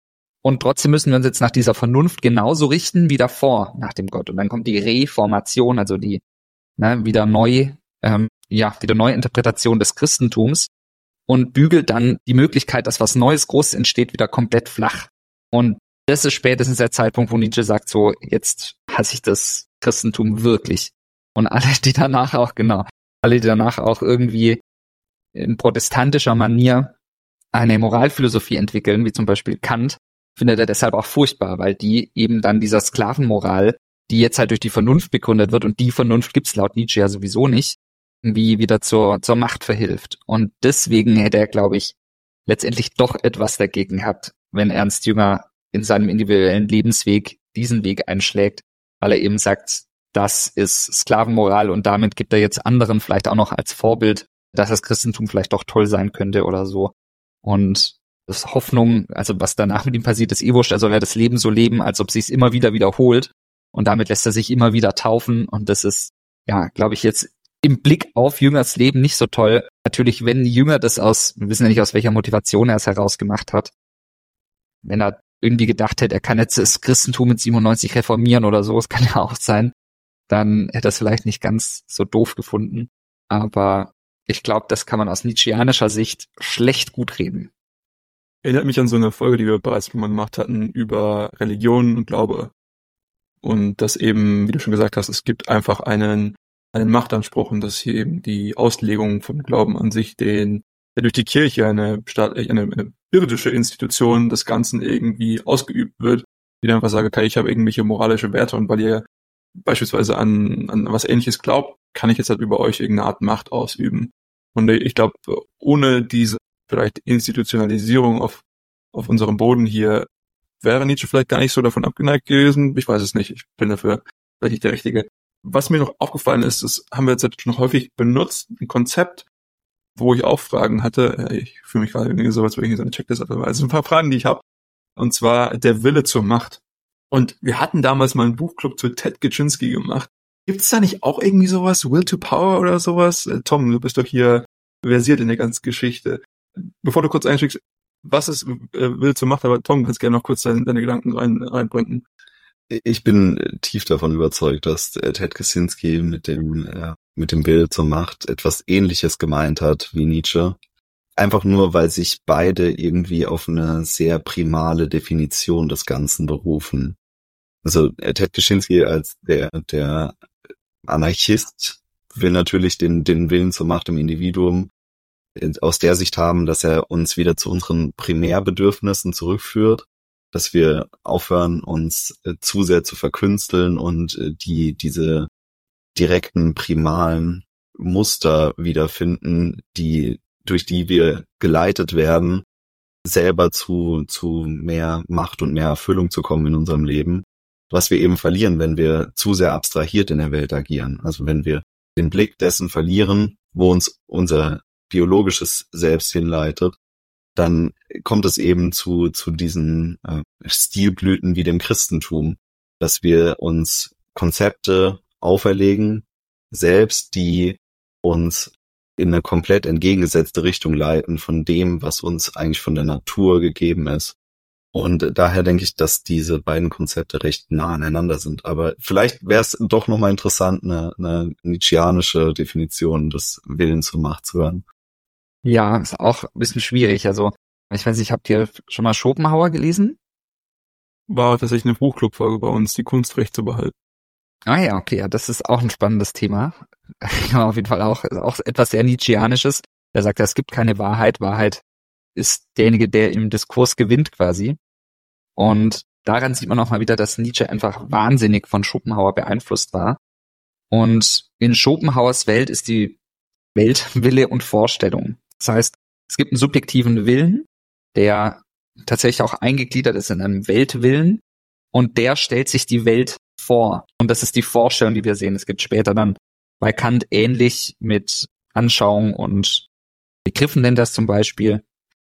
Und trotzdem müssen wir uns jetzt nach dieser Vernunft genauso richten wie davor, nach dem Gott. Und dann kommt die Reformation, also die ne, wieder neu, ähm, ja, wieder neue Interpretation des Christentums und bügelt dann die Möglichkeit, dass was Neues, Großes entsteht, wieder komplett flach. Und das ist spätestens der Zeitpunkt, wo Nietzsche sagt, so, jetzt hasse ich das Christentum wirklich. Und alle, die danach auch, genau, alle, die danach auch irgendwie in protestantischer Manier eine Moralphilosophie entwickeln, wie zum Beispiel Kant, findet er deshalb auch furchtbar, weil die eben dann dieser Sklavenmoral, die jetzt halt durch die Vernunft begründet wird, und die Vernunft gibt's laut Nietzsche ja sowieso nicht, irgendwie wieder zur, zur Macht verhilft. Und deswegen hätte er, glaube ich, letztendlich doch etwas dagegen gehabt, wenn Ernst Jünger in seinem individuellen Lebensweg diesen Weg einschlägt, weil er eben sagt, das ist Sklavenmoral und damit gibt er jetzt anderen vielleicht auch noch als Vorbild, dass das Christentum vielleicht doch toll sein könnte oder so. Und das Hoffnung, also was danach mit ihm passiert, ist eh wurscht. Er soll ja das Leben so leben, als ob sich's immer wieder wiederholt. Und damit lässt er sich immer wieder taufen. Und das ist, ja, glaube ich, jetzt im Blick auf Jüngers Leben nicht so toll. Natürlich, wenn Jünger das aus, wir wissen ja nicht, aus welcher Motivation er es herausgemacht hat. Wenn er irgendwie gedacht hätte, er kann jetzt das Christentum mit siebenundneunzig reformieren oder so, das kann ja auch sein, dann hätte er es vielleicht nicht ganz so doof gefunden. Aber ich glaube, das kann man aus nietzscheanischer Sicht schlecht gut reden. Erinnert mich an so eine Folge, die wir bereits mal gemacht hatten, über Religion und Glaube. Und dass eben, wie du schon gesagt hast, es gibt einfach einen, einen Machtanspruch und dass hier eben die Auslegung vom Glauben an sich, den, der durch die Kirche, eine staatliche, eine, eine irdische Institution des Ganzen irgendwie ausgeübt wird, die dann einfach sagt, okay, ich habe irgendwelche moralische Werte und weil ihr beispielsweise an, an was Ähnliches glaubt, kann ich jetzt halt über euch irgendeine Art Macht ausüben. Und ich glaube, ohne diese vielleicht Institutionalisierung auf, auf unserem Boden hier, wäre Nietzsche vielleicht gar nicht so davon abgeneigt gewesen. Ich weiß es nicht. Ich bin dafür vielleicht nicht der Richtige. Was mir noch aufgefallen ist, das haben wir jetzt schon häufig benutzt, ein Konzept, wo ich auch Fragen hatte. Ich fühle mich gerade irgendwie so, als würde ich so eine Checkliste habe. Also ein paar Fragen, die ich habe. Und zwar der Wille zur Macht. Und wir hatten damals mal einen Buchclub zu Ted Kaczynski gemacht. Gibt es da nicht auch irgendwie sowas? Will to Power oder sowas? Tom, du bist doch hier versiert in der ganzen Geschichte. Bevor du kurz einsteigst, was ist äh, Will zur Macht? Aber Tom, kannst gerne noch kurz deine, deine Gedanken rein, reinbringen. Ich bin tief davon überzeugt, dass Ted Kaczynski mit dem äh, mit dem Wille zur Macht etwas Ähnliches gemeint hat wie Nietzsche. Einfach nur, weil sich beide irgendwie auf eine sehr primale Definition des Ganzen berufen. Also Ted Kaczynski als der der Anarchist will natürlich den den Willen zur Macht im Individuum aus der Sicht haben, dass er uns wieder zu unseren Primärbedürfnissen zurückführt, dass wir aufhören, uns äh, zu sehr zu verkünsteln und äh, die diese direkten primalen Muster wiederfinden, die durch die wir geleitet werden, selber zu zu mehr Macht und mehr Erfüllung zu kommen in unserem Leben, was wir eben verlieren, wenn wir zu sehr abstrahiert in der Welt agieren. Also wenn wir den Blick dessen verlieren, wo uns unser biologisches Selbst hinleitet, dann kommt es eben zu zu diesen äh, Stilblüten wie dem Christentum, dass wir uns Konzepte auferlegen, selbst die uns in eine komplett entgegengesetzte Richtung leiten von dem, was uns eigentlich von der Natur gegeben ist. Und daher denke ich, dass diese beiden Konzepte recht nah aneinander sind. Aber vielleicht wäre es doch nochmal interessant, eine, eine nietzscheanische Definition des Willens zur Macht zu hören. Ja, ist auch ein bisschen schwierig. Also, ich weiß nicht, habt ihr schon mal Schopenhauer gelesen? War tatsächlich eine Buchclub-Folge bei uns, die Kunst recht zu behalten. Ah ja, okay, ja, das ist auch ein spannendes Thema. Ja, auf jeden Fall auch, auch etwas sehr Nietzscheanisches. Der sagt, es gibt keine Wahrheit. Wahrheit ist derjenige, der im Diskurs gewinnt quasi. Und daran sieht man auch mal wieder, dass Nietzsche einfach wahnsinnig von Schopenhauer beeinflusst war. Und in Schopenhauers Welt ist die Welt Wille und Vorstellung. Das heißt, es gibt einen subjektiven Willen, der tatsächlich auch eingegliedert ist in einem Weltwillen, und der stellt sich die Welt vor. Und das ist die Vorstellung, die wir sehen. Es gibt später dann bei Kant ähnlich mit Anschauung und Begriffen, nennt das zum Beispiel.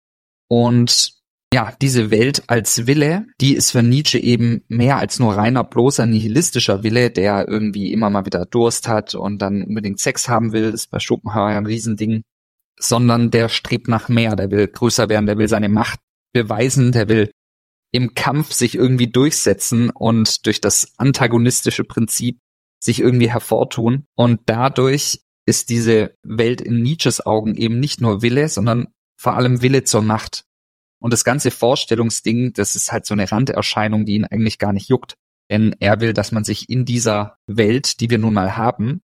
Und ja, diese Welt als Wille, die ist für Nietzsche eben mehr als nur reiner, bloßer nihilistischer Wille, der irgendwie immer mal wieder Durst hat und dann unbedingt Sex haben will. Das ist bei Schopenhauer ein Riesending. Sondern der strebt nach mehr, der will größer werden, der will seine Macht beweisen, der will im Kampf sich irgendwie durchsetzen und durch das antagonistische Prinzip sich irgendwie hervortun. Und dadurch ist diese Welt in Nietzsches Augen eben nicht nur Wille, sondern vor allem Wille zur Macht. Und das ganze Vorstellungsding, das ist halt so eine Randerscheinung, die ihn eigentlich gar nicht juckt. Denn er will, dass man sich in dieser Welt, die wir nun mal haben,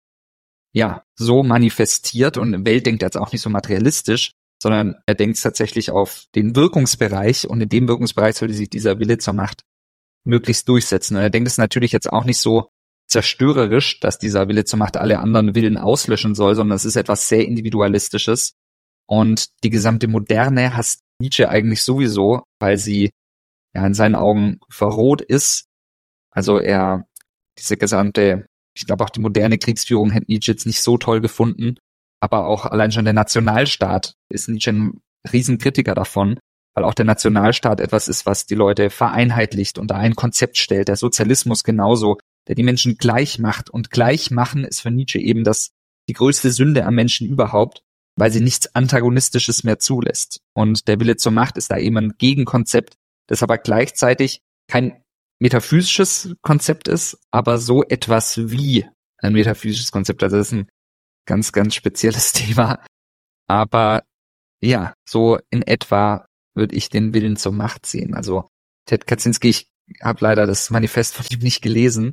ja, so manifestiert, und Welt denkt er jetzt auch nicht so materialistisch, sondern er denkt tatsächlich auf den Wirkungsbereich, und in dem Wirkungsbereich sollte sich dieser Wille zur Macht möglichst durchsetzen. Und er denkt es natürlich jetzt auch nicht so zerstörerisch, dass dieser Wille zur Macht alle anderen Willen auslöschen soll, sondern es ist etwas sehr Individualistisches. Und die gesamte Moderne hasst Nietzsche eigentlich sowieso, weil sie ja in seinen Augen verroht ist. Also er, diese gesamte, ich glaube auch die moderne Kriegsführung hätte Nietzsche jetzt nicht so toll gefunden, aber auch allein schon der Nationalstaat ist Nietzsche ein Riesenkritiker davon, weil auch der Nationalstaat etwas ist, was die Leute vereinheitlicht, unter ein Konzept stellt, der Sozialismus genauso, der die Menschen gleich macht. Und gleich machen ist für Nietzsche eben das die größte Sünde am Menschen überhaupt, weil sie nichts Antagonistisches mehr zulässt. Und der Wille zur Macht ist da eben ein Gegenkonzept, das aber gleichzeitig kein metaphysisches Konzept ist, aber so etwas wie ein metaphysisches Konzept. Also das ist ein ganz, ganz spezielles Thema. Aber ja, so in etwa würde ich den Willen zur Macht sehen. Also Ted Kaczynski, ich habe leider das Manifest von ihm nicht gelesen,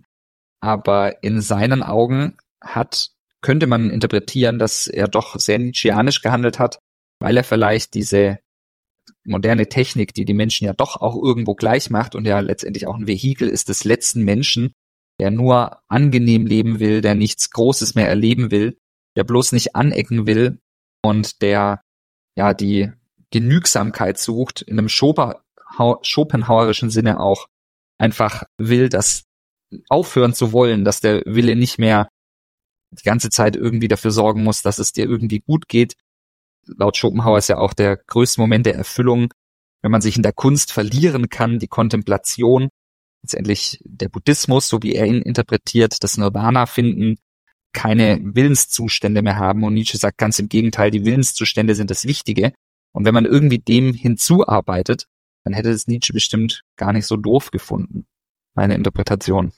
aber in seinen Augen hat könnte man interpretieren, dass er doch sehr nietzscheanisch gehandelt hat, weil er vielleicht diese moderne Technik, die die Menschen ja doch auch irgendwo gleich macht und ja letztendlich auch ein Vehikel ist des letzten Menschen, der nur angenehm leben will, der nichts Großes mehr erleben will, der bloß nicht anecken will und der ja die Genügsamkeit sucht, in einem schopenhauerischen Sinne auch einfach will, dass aufhören zu wollen, dass der Wille nicht mehr die ganze Zeit irgendwie dafür sorgen muss, dass es dir irgendwie gut geht. Laut Schopenhauer ist ja auch der größte Moment der Erfüllung, wenn man sich in der Kunst verlieren kann, die Kontemplation, letztendlich der Buddhismus, so wie er ihn interpretiert, das Nirvana finden, keine Willenszustände mehr haben. Und Nietzsche sagt ganz im Gegenteil, die Willenszustände sind das Wichtige. Und wenn man irgendwie dem hinzuarbeitet, dann hätte es Nietzsche bestimmt gar nicht so doof gefunden. Meine Interpretation.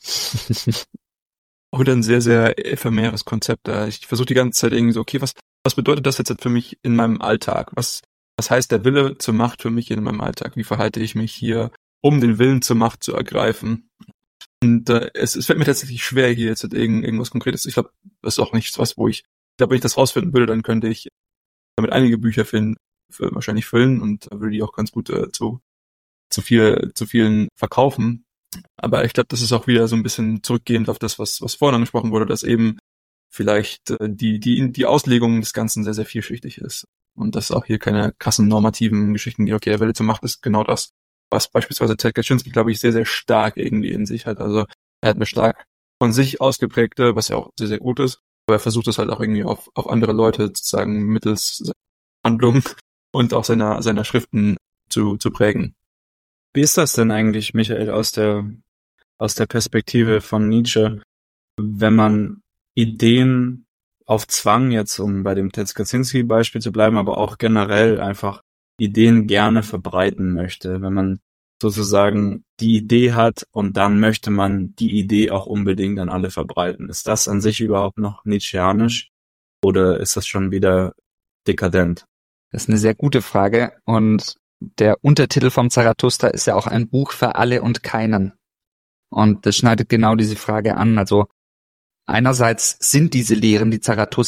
Auch wieder ein sehr, sehr ephemeres Konzept da. Ich versuche die ganze Zeit irgendwie so, okay, was, was bedeutet das jetzt für mich in meinem Alltag? Was, was heißt der Wille zur Macht für mich in meinem Alltag? Wie verhalte ich mich hier, um den Willen zur Macht zu ergreifen? Und äh, es, es fällt mir tatsächlich schwer, hier jetzt irgend, irgendwas Konkretes. Ich glaube, das ist auch nichts, was, wo ich, ich glaube, wenn ich das rausfinden würde, dann könnte ich damit einige Bücher finden, für, wahrscheinlich füllen und würde die auch ganz gut äh, zu, zu viel, zu vielen verkaufen. Aber ich glaube, das ist auch wieder so ein bisschen zurückgehend auf das, was, was vorhin angesprochen wurde, dass eben vielleicht äh, die, die, die Auslegung des Ganzen sehr, sehr vielschichtig ist. Und dass auch hier keine krassen normativen Geschichten, die, okay, der Wille zur Macht ist genau das, was beispielsweise Ted Kaczynski, glaube ich, sehr, sehr stark irgendwie in sich hat. Also er hat eine stark von sich ausgeprägte, was ja auch sehr, sehr gut ist, aber er versucht es halt auch irgendwie auf, auf andere Leute sozusagen mittels Handlung und auch seiner, seiner Schriften zu, zu prägen. Wie ist das denn eigentlich, Michael, aus der, aus der Perspektive von Nietzsche, wenn man Ideen auf Zwang, jetzt um bei dem Ted Kaczynski-Beispiel zu bleiben, aber auch generell einfach Ideen gerne verbreiten möchte, wenn man sozusagen die Idee hat und dann möchte man die Idee auch unbedingt an alle verbreiten. Ist das an sich überhaupt noch nietzscheanisch oder ist das schon wieder dekadent? Das ist eine sehr gute Frage und der Untertitel vom Zarathustra ist ja auch ein Buch für alle und keinen. Und das schneidet genau diese Frage an. Also einerseits sind diese Lehren, die Zarathustra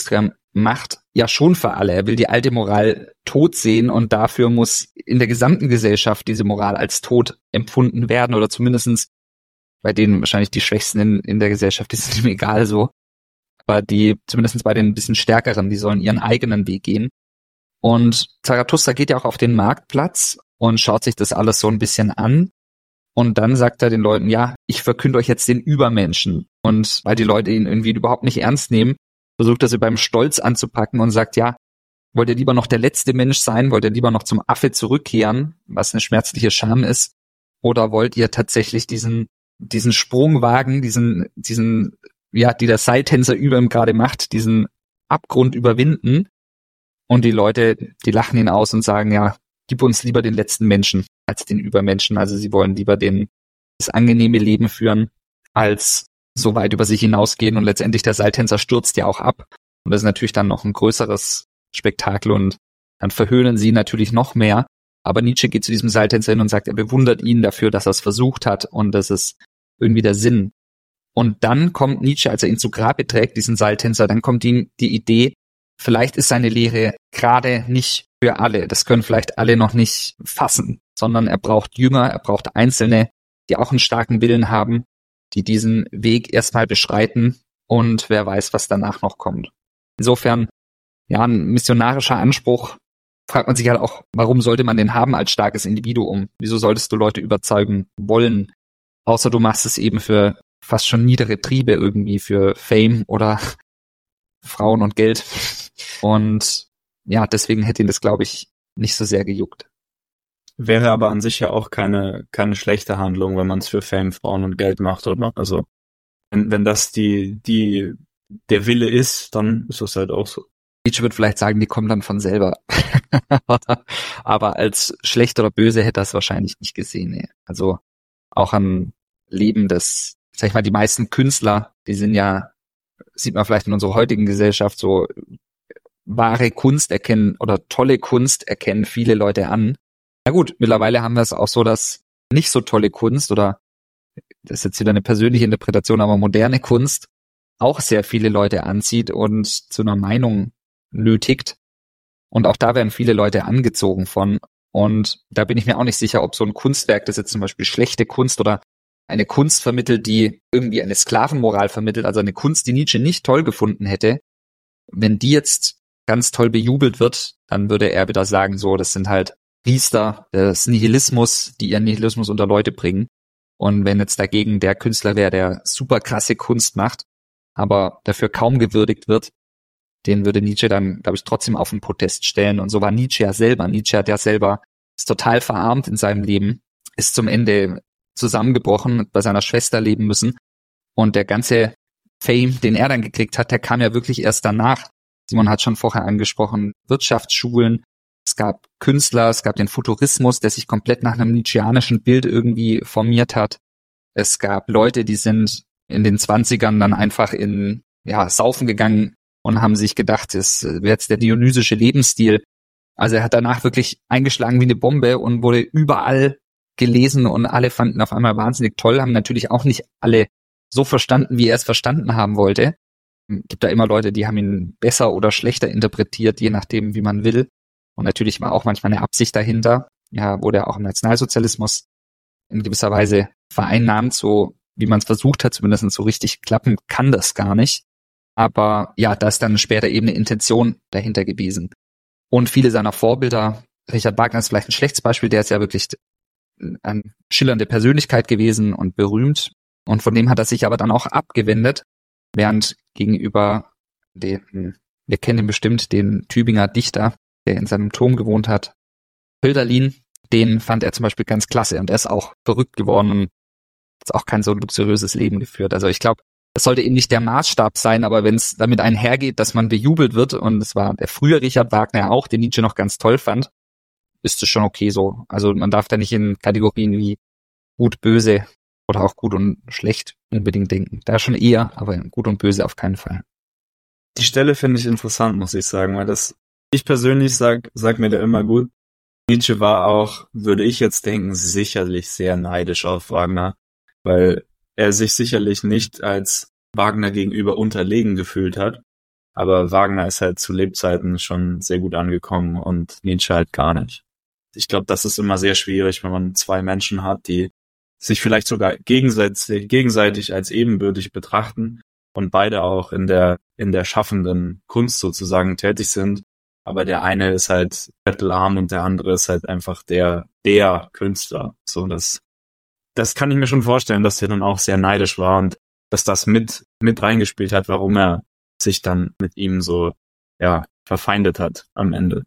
macht, ja schon für alle. Er will die alte Moral tot sehen und dafür muss in der gesamten Gesellschaft diese Moral als tot empfunden werden oder zumindestens bei denen wahrscheinlich die Schwächsten in, in der Gesellschaft, die sind ihm egal so. Aber die, zumindest bei den ein bisschen Stärkeren, die sollen ihren eigenen Weg gehen. Und Zarathustra geht ja auch auf den Marktplatz und schaut sich das alles so ein bisschen an. Und dann sagt er den Leuten, ja, ich verkünde euch jetzt den Übermenschen. Und weil die Leute ihn irgendwie überhaupt nicht ernst nehmen, versucht er sie beim Stolz anzupacken und sagt, ja, wollt ihr lieber noch der letzte Mensch sein? Wollt ihr lieber noch zum Affe zurückkehren, was eine schmerzliche Scham ist? Oder wollt ihr tatsächlich diesen, diesen Sprung wagen, diesen, diesen, ja, die der Seiltänzer über ihm gerade macht, diesen Abgrund überwinden? Und die Leute, die lachen ihn aus und sagen, ja, gib uns lieber den letzten Menschen als den Übermenschen. Also sie wollen lieber den, das angenehme Leben führen, als so weit über sich hinausgehen. Und letztendlich der Seiltänzer stürzt ja auch ab. Und das ist natürlich dann noch ein größeres Spektakel und dann verhöhnen sie natürlich noch mehr. Aber Nietzsche geht zu diesem Seiltänzer hin und sagt, er bewundert ihn dafür, dass er es versucht hat und das ist irgendwie der Sinn. Und dann kommt Nietzsche, als er ihn zu Grabe trägt, diesen Seiltänzer, dann kommt ihm die Idee, vielleicht ist seine Lehre gerade nicht für alle. Das können vielleicht alle noch nicht fassen, sondern er braucht Jünger, er braucht Einzelne, die auch einen starken Willen haben, die diesen Weg erstmal beschreiten und wer weiß, was danach noch kommt. Insofern, ja, ein missionarischer Anspruch, fragt man sich halt auch, warum sollte man den haben als starkes Individuum? Wieso solltest du Leute überzeugen wollen? Außer du machst es eben für fast schon niedere Triebe irgendwie, für Fame oder Frauen und Geld. Und ja, deswegen hätte ihn das, glaube ich, nicht so sehr gejuckt. Wäre aber an sich ja auch keine keine schlechte Handlung, wenn man es für Fame, Frauen und Geld macht, oder? Also wenn wenn das die die der Wille ist, dann ist das halt auch so. Nietzsche würde vielleicht sagen, die kommen dann von selber. Aber als schlecht oder böse hätte er es wahrscheinlich nicht gesehen. Nee. Also auch am Leben des, sag ich mal, die meisten Künstler, die sind ja, sieht man vielleicht in unserer heutigen Gesellschaft, so wahre Kunst erkennen oder tolle Kunst erkennen viele Leute an. Na gut, mittlerweile haben wir es auch so, dass nicht so tolle Kunst oder, das ist jetzt wieder eine persönliche Interpretation, aber moderne Kunst auch sehr viele Leute anzieht und zu einer Meinung nötigt. Und auch da werden viele Leute angezogen von. Und da bin ich mir auch nicht sicher, ob so ein Kunstwerk, das jetzt zum Beispiel schlechte Kunst oder eine Kunst vermittelt, die irgendwie eine Sklavenmoral vermittelt, also eine Kunst, die Nietzsche nicht toll gefunden hätte, wenn die jetzt ganz toll bejubelt wird, dann würde er wieder sagen, so, das sind halt Priester des Nihilismus, die ihren Nihilismus unter Leute bringen. Und wenn jetzt dagegen der Künstler wäre, der super krasse Kunst macht, aber dafür kaum gewürdigt wird, den würde Nietzsche dann, glaube ich, trotzdem auf den Protest stellen. Und so war Nietzsche ja selber. Nietzsche hat ja selber, ist total verarmt in seinem Leben, ist zum Ende zusammengebrochen, bei seiner Schwester leben müssen. Und der ganze Fame, den er dann gekriegt hat, der kam ja wirklich erst danach. Simon hat schon vorher angesprochen, Wirtschaftsschulen, es gab Künstler, es gab den Futurismus, der sich komplett nach einem nietzscheanischen Bild irgendwie formiert hat. Es gab Leute, die sind in den zwanzigern dann einfach in, ja, saufen gegangen und haben sich gedacht, das wäre jetzt der dionysische Lebensstil. Also er hat danach wirklich eingeschlagen wie eine Bombe und wurde überall gelesen und alle fanden auf einmal wahnsinnig toll, haben natürlich auch nicht alle so verstanden, wie er es verstanden haben wollte. Es gibt da immer Leute, die haben ihn besser oder schlechter interpretiert, je nachdem, wie man will. Und natürlich war auch manchmal eine Absicht dahinter. Ja, wurde auch im Nationalsozialismus in gewisser Weise vereinnahmt, so wie man es versucht hat, zumindest so richtig klappen kann das gar nicht. Aber ja, da ist dann später eben eine Intention dahinter gewesen. Und viele seiner Vorbilder, Richard Wagner ist vielleicht ein schlechtes Beispiel, der ist ja wirklich eine schillernde Persönlichkeit gewesen und berühmt. Und von dem hat er sich aber dann auch abgewendet, während gegenüber den, wir kennen ihn bestimmt, den Tübinger Dichter, der in seinem Turm gewohnt hat, Hölderlin, den fand er zum Beispiel ganz klasse und er ist auch verrückt geworden und hat auch kein so luxuriöses Leben geführt. Also ich glaube, das sollte eben nicht der Maßstab sein, aber wenn es damit einhergeht, dass man bejubelt wird, und es war der frühe Richard Wagner auch, den Nietzsche noch ganz toll fand, ist es schon okay so. Also man darf da nicht in Kategorien wie gut, böse oder auch gut und schlecht unbedingt denken. Da schon eher, aber gut und böse auf keinen Fall. Die Stelle finde ich interessant, muss ich sagen, weil das, ich persönlich sag, sag mir da immer gut, Nietzsche war auch, würde ich jetzt denken, sicherlich sehr neidisch auf Wagner, weil er sich sicherlich nicht als Wagner gegenüber unterlegen gefühlt hat. Aber Wagner ist halt zu Lebzeiten schon sehr gut angekommen und Nietzsche halt gar nicht. Ich glaube, das ist immer sehr schwierig, wenn man zwei Menschen hat, die sich vielleicht sogar gegenseitig, gegenseitig als ebenbürtig betrachten und beide auch in der, in der schaffenden Kunst sozusagen tätig sind. Aber der eine ist halt bettelarm und der andere ist halt einfach der, der Künstler. So, das, das kann ich mir schon vorstellen, dass er dann auch sehr neidisch war und dass das mit, mit reingespielt hat, warum er sich dann mit ihm so, ja, verfeindet hat am Ende.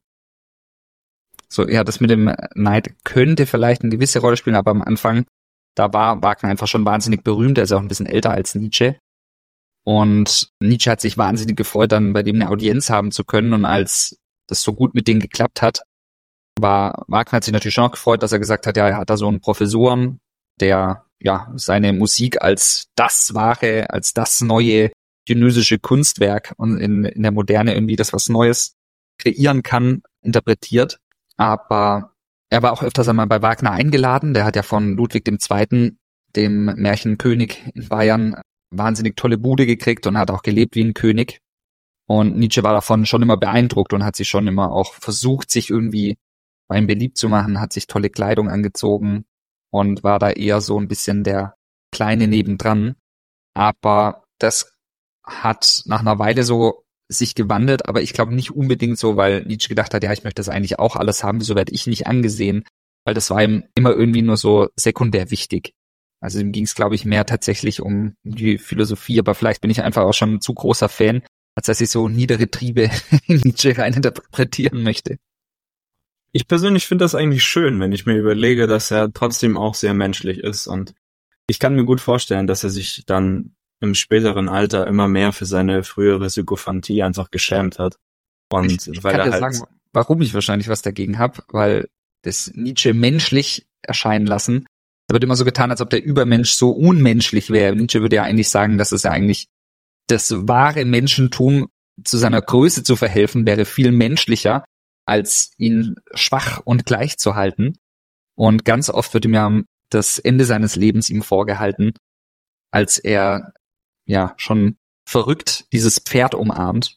So, ja, das mit dem Neid könnte vielleicht eine gewisse Rolle spielen, aber am Anfang, da war Wagner einfach schon wahnsinnig berühmt. Er ist auch ein bisschen älter als Nietzsche. Und Nietzsche hat sich wahnsinnig gefreut, dann bei dem eine Audienz haben zu können. Und als das so gut mit denen geklappt hat, war Wagner hat sich natürlich schon auch gefreut, dass er gesagt hat, ja, er hat da so einen Professoren, der ja seine Musik als das wahre, als das neue dionysische Kunstwerk und in, in der Moderne irgendwie das was Neues kreieren kann, interpretiert. Aber er war auch öfters einmal bei Wagner eingeladen. Der hat ja von Ludwig der Zweite., dem Märchenkönig in Bayern, wahnsinnig tolle Bude gekriegt und hat auch gelebt wie ein König. Und Nietzsche war davon schon immer beeindruckt und hat sich schon immer auch versucht, sich irgendwie bei ihm beliebt zu machen, hat sich tolle Kleidung angezogen und war da eher so ein bisschen der Kleine nebendran. Aber das hat nach einer Weile so sich gewandelt, aber ich glaube nicht unbedingt so, weil Nietzsche gedacht hat, ja, ich möchte das eigentlich auch alles haben, wieso werde ich nicht angesehen? Weil das war ihm immer irgendwie nur so sekundär wichtig. Also ihm ging es, glaube ich, mehr tatsächlich um die Philosophie, aber vielleicht bin ich einfach auch schon ein zu großer Fan, als dass ich so niedere Triebe in Nietzsche rein interpretieren möchte. Ich persönlich finde das eigentlich schön, wenn ich mir überlege, dass er trotzdem auch sehr menschlich ist und ich kann mir gut vorstellen, dass er sich dann im späteren Alter immer mehr für seine frühere Sykophantie einfach geschämt hat. Und ich, ich weil kann er dir halt sagen, warum ich wahrscheinlich was dagegen habe, weil das Nietzsche menschlich erscheinen lassen, da wird immer so getan, als ob der Übermensch so unmenschlich wäre. Nietzsche würde ja eigentlich sagen, dass es ja eigentlich das wahre Menschentum zu seiner Größe zu verhelfen, wäre viel menschlicher, als ihn schwach und gleich zu halten. Und ganz oft wird ihm ja das Ende seines Lebens ihm vorgehalten, als er ja schon verrückt dieses Pferd umarmt.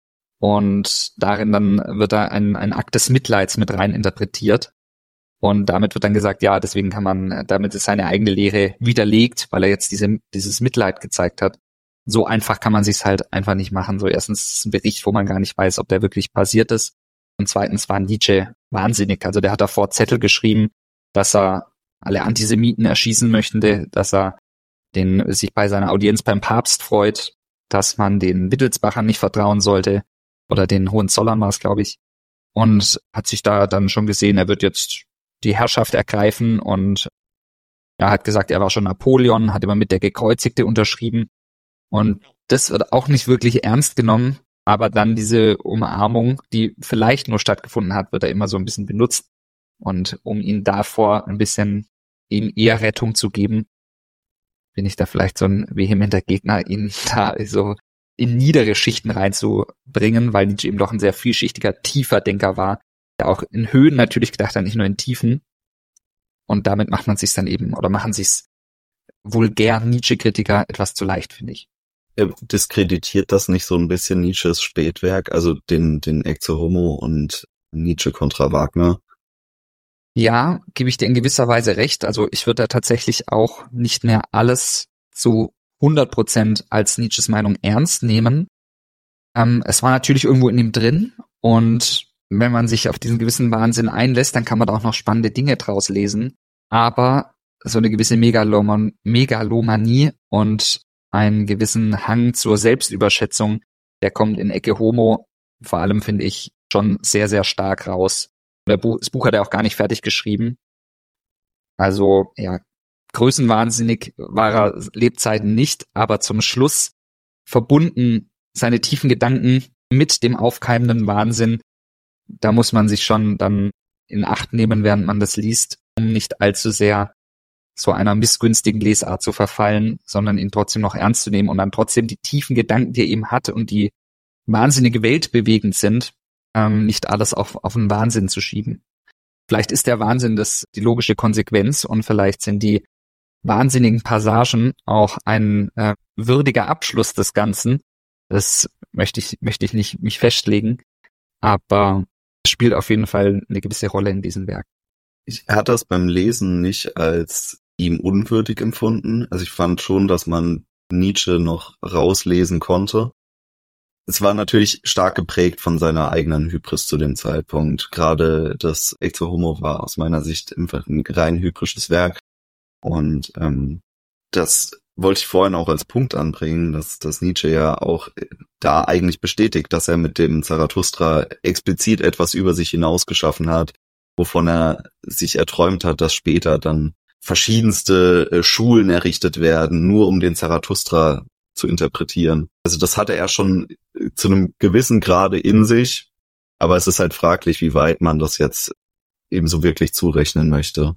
Und darin dann wird da ein, ein Akt des Mitleids mit rein interpretiert. Und damit wird dann gesagt, ja, deswegen kann man, damit ist seine eigene Lehre widerlegt, weil er jetzt diese, dieses Mitleid gezeigt hat. So einfach kann man sich's halt einfach nicht machen. So erstens ist es ein Bericht, wo man gar nicht weiß, ob der wirklich passiert ist. Und zweitens war Nietzsche wahnsinnig. Also der hat davor Zettel geschrieben, dass er alle Antisemiten erschießen möchte, dass er den sich bei seiner Audienz beim Papst freut, dass man den Wittelsbachern nicht vertrauen sollte oder den Hohenzollern war es, glaube ich. Und hat sich da dann schon gesehen, er wird jetzt die Herrschaft ergreifen und er hat gesagt, er war schon Napoleon, hat immer mit der Gekreuzigte unterschrieben. Und das wird auch nicht wirklich ernst genommen, aber dann diese Umarmung, die vielleicht nur stattgefunden hat, wird er immer so ein bisschen benutzt. Und um ihn davor ein bisschen ihm eher Rettung zu geben, bin ich da vielleicht so ein vehementer Gegner, ihn da so in niedere Schichten reinzubringen, weil Nietzsche eben doch ein sehr vielschichtiger, tiefer Denker war, der auch in Höhen natürlich gedacht hat, nicht nur in Tiefen. Und damit macht man sich's dann eben, oder machen sich's vulgär Nietzsche-Kritiker etwas zu leicht, finde ich. Diskreditiert das nicht so ein bisschen Nietzsches Spätwerk, also den, den Ecce Homo und Nietzsche kontra Wagner? Ja, gebe ich dir in gewisser Weise recht. Also ich würde da tatsächlich auch nicht mehr alles zu hundert Prozent als Nietzsches Meinung ernst nehmen. Ähm, es war natürlich irgendwo in ihm drin und wenn man sich auf diesen gewissen Wahnsinn einlässt, dann kann man da auch noch spannende Dinge draus lesen. Aber so eine gewisse Megaloman- Megalomanie und einen gewissen Hang zur Selbstüberschätzung, der kommt in Ecce Homo, vor allem finde ich, schon sehr, sehr stark raus. Das Buch hat er auch gar nicht fertig geschrieben. Also, ja, größenwahnsinnig war er Lebzeiten nicht, aber zum Schluss verbunden seine tiefen Gedanken mit dem aufkeimenden Wahnsinn. Da muss man sich schon dann in Acht nehmen, während man das liest, um nicht allzu sehr so einer missgünstigen Lesart zu verfallen, sondern ihn trotzdem noch ernst zu nehmen und dann trotzdem die tiefen Gedanken, die er eben hatte und die wahnsinnige Welt bewegend sind, ähm, nicht alles auf, auf den Wahnsinn zu schieben. Vielleicht ist der Wahnsinn das die logische Konsequenz und vielleicht sind die wahnsinnigen Passagen auch ein äh, würdiger Abschluss des Ganzen, Das möchte ich, möchte ich nicht mich festlegen, aber es spielt auf jeden Fall eine gewisse Rolle in diesem Werk. Ich hatte das beim Lesen nicht als ihm unwürdig empfunden. Also ich fand schon, dass man Nietzsche noch rauslesen konnte. Es war natürlich stark geprägt von seiner eigenen Hybris zu dem Zeitpunkt. Gerade das Ecce Homo war aus meiner Sicht einfach ein rein hybrisches Werk. Und ähm, das wollte ich vorhin auch als Punkt anbringen, dass, dass Nietzsche ja auch da eigentlich bestätigt, dass er mit dem Zarathustra explizit etwas über sich hinaus geschaffen hat, wovon er sich erträumt hat, dass später dann verschiedenste äh, Schulen errichtet werden, nur um den Zarathustra zu interpretieren. Also das hatte er schon zu einem gewissen Grade in sich, aber es ist halt fraglich, wie weit man das jetzt eben so wirklich zurechnen möchte.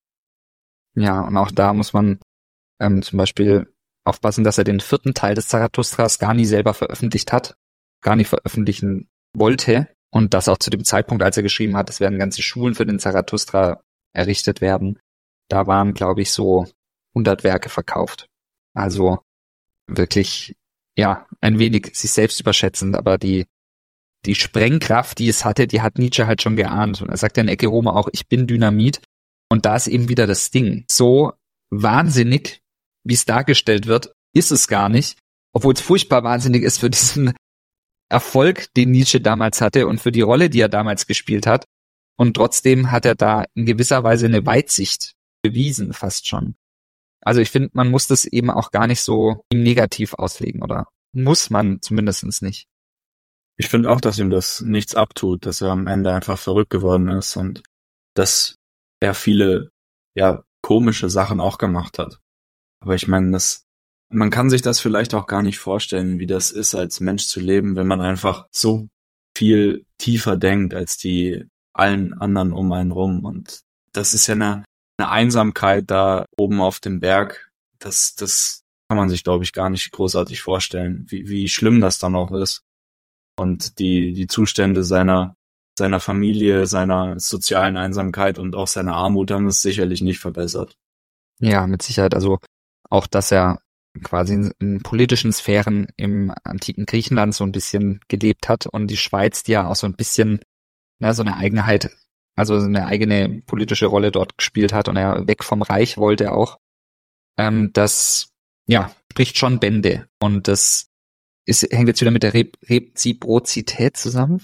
Ja, und auch da muss man ähm, zum Beispiel aufpassen, dass er den vierten Teil des Zarathustras gar nie selber veröffentlicht hat, gar nicht veröffentlichen wollte und das auch zu dem Zeitpunkt, als er geschrieben hat, es werden ganze Schulen für den Zarathustra errichtet werden, da waren, glaube ich, so hundert Werke verkauft. Also wirklich, ja, ein wenig sich selbst überschätzend, aber die die Sprengkraft, die es hatte, die hat Nietzsche halt schon geahnt. Und er sagt ja in Ecce Homo auch, ich bin Dynamit. Und da ist eben wieder das Ding. So wahnsinnig, wie es dargestellt wird, ist es gar nicht. Obwohl es furchtbar wahnsinnig ist für diesen Erfolg, den Nietzsche damals hatte und für die Rolle, die er damals gespielt hat. Und trotzdem hat er da in gewisser Weise eine Weitsicht bewiesen, fast schon. Also ich finde, man muss das eben auch gar nicht so negativ auslegen, oder muss man zumindest nicht. Ich finde auch, dass ihm das nichts abtut, dass er am Ende einfach verrückt geworden ist und dass er viele, ja, komische Sachen auch gemacht hat. Aber ich meine, das, man kann sich das vielleicht auch gar nicht vorstellen, wie das ist, als Mensch zu leben, wenn man einfach so viel tiefer denkt als die allen anderen um einen rum. Und das ist ja eine, eine Einsamkeit da oben auf dem Berg. Das, das kann man sich, glaube ich, gar nicht großartig vorstellen, wie, wie schlimm das dann auch ist. Und die, die Zustände seiner, seiner Familie, seiner sozialen Einsamkeit und auch seiner Armut haben es sicherlich nicht verbessert. Ja, mit Sicherheit. Also auch, dass er quasi in, in politischen Sphären im antiken Griechenland so ein bisschen gelebt hat und die Schweiz, die ja auch so ein bisschen, na, so eine Eigenheit, also eine eigene politische Rolle dort gespielt hat und er weg vom Reich wollte auch. Ähm, das, ja, spricht schon Bände und das ist, hängt jetzt wieder mit der Re- Reziprozität zusammen.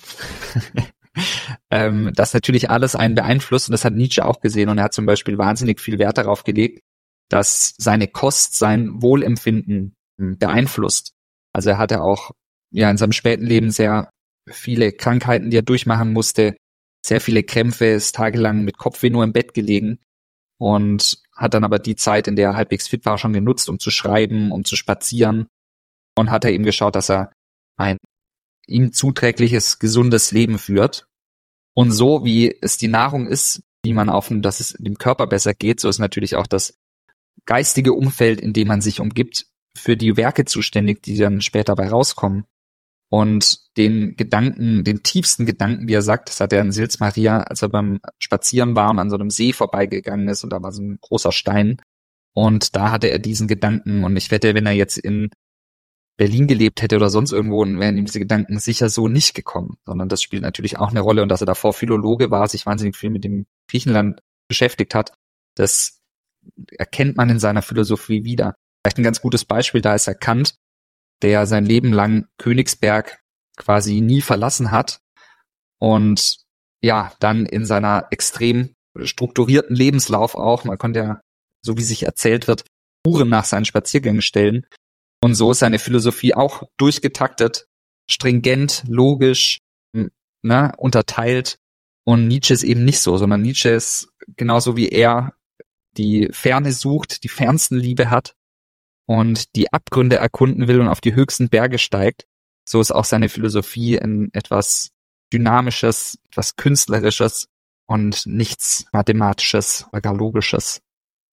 ähm, das natürlich alles einen beeinflusst und das hat Nietzsche auch gesehen und er hat zum Beispiel wahnsinnig viel Wert darauf gelegt, dass seine Kost sein Wohlempfinden beeinflusst. Also er hatte auch ja in seinem späten Leben sehr viele Krankheiten, die er durchmachen musste, sehr viele Krämpfe, ist tagelang mit Kopfweh nur im Bett gelegen und hat dann aber die Zeit, in der er halbwegs fit war, schon genutzt, um zu schreiben, um zu spazieren und hat er eben geschaut, dass er ein ihm zuträgliches, gesundes Leben führt. Und so wie es die Nahrung ist, wie man aufnimmt, dass es dem Körper besser geht, so ist natürlich auch das geistige Umfeld, in dem man sich umgibt, für die Werke zuständig, die dann später dabei rauskommen. Und den Gedanken, den tiefsten Gedanken, wie er sagt, das hat er in Sils Maria, als er beim Spazieren war und an so einem See vorbeigegangen ist und da war so ein großer Stein. Und da hatte er diesen Gedanken und ich wette, wenn er jetzt in Berlin gelebt hätte oder sonst irgendwo, wären ihm diese Gedanken sicher so nicht gekommen, sondern das spielt natürlich auch eine Rolle und dass er davor Philologe war, sich wahnsinnig viel mit dem Griechenland beschäftigt hat, das erkennt man in seiner Philosophie wieder. Vielleicht ein ganz gutes Beispiel, da ist er Kant, der sein Leben lang Königsberg quasi nie verlassen hat und ja, dann in seiner extrem strukturierten Lebenslauf auch, man konnte ja, so wie sich erzählt wird, Uhren nach seinen Spaziergängen stellen. Und so ist seine Philosophie auch durchgetaktet, stringent, logisch, ne, unterteilt. Und Nietzsche ist eben nicht so, sondern Nietzsche ist genauso wie er die Ferne sucht, die fernsten Liebe hat und die Abgründe erkunden will und auf die höchsten Berge steigt. So ist auch seine Philosophie in etwas Dynamisches, etwas Künstlerisches und nichts Mathematisches oder gar Logisches.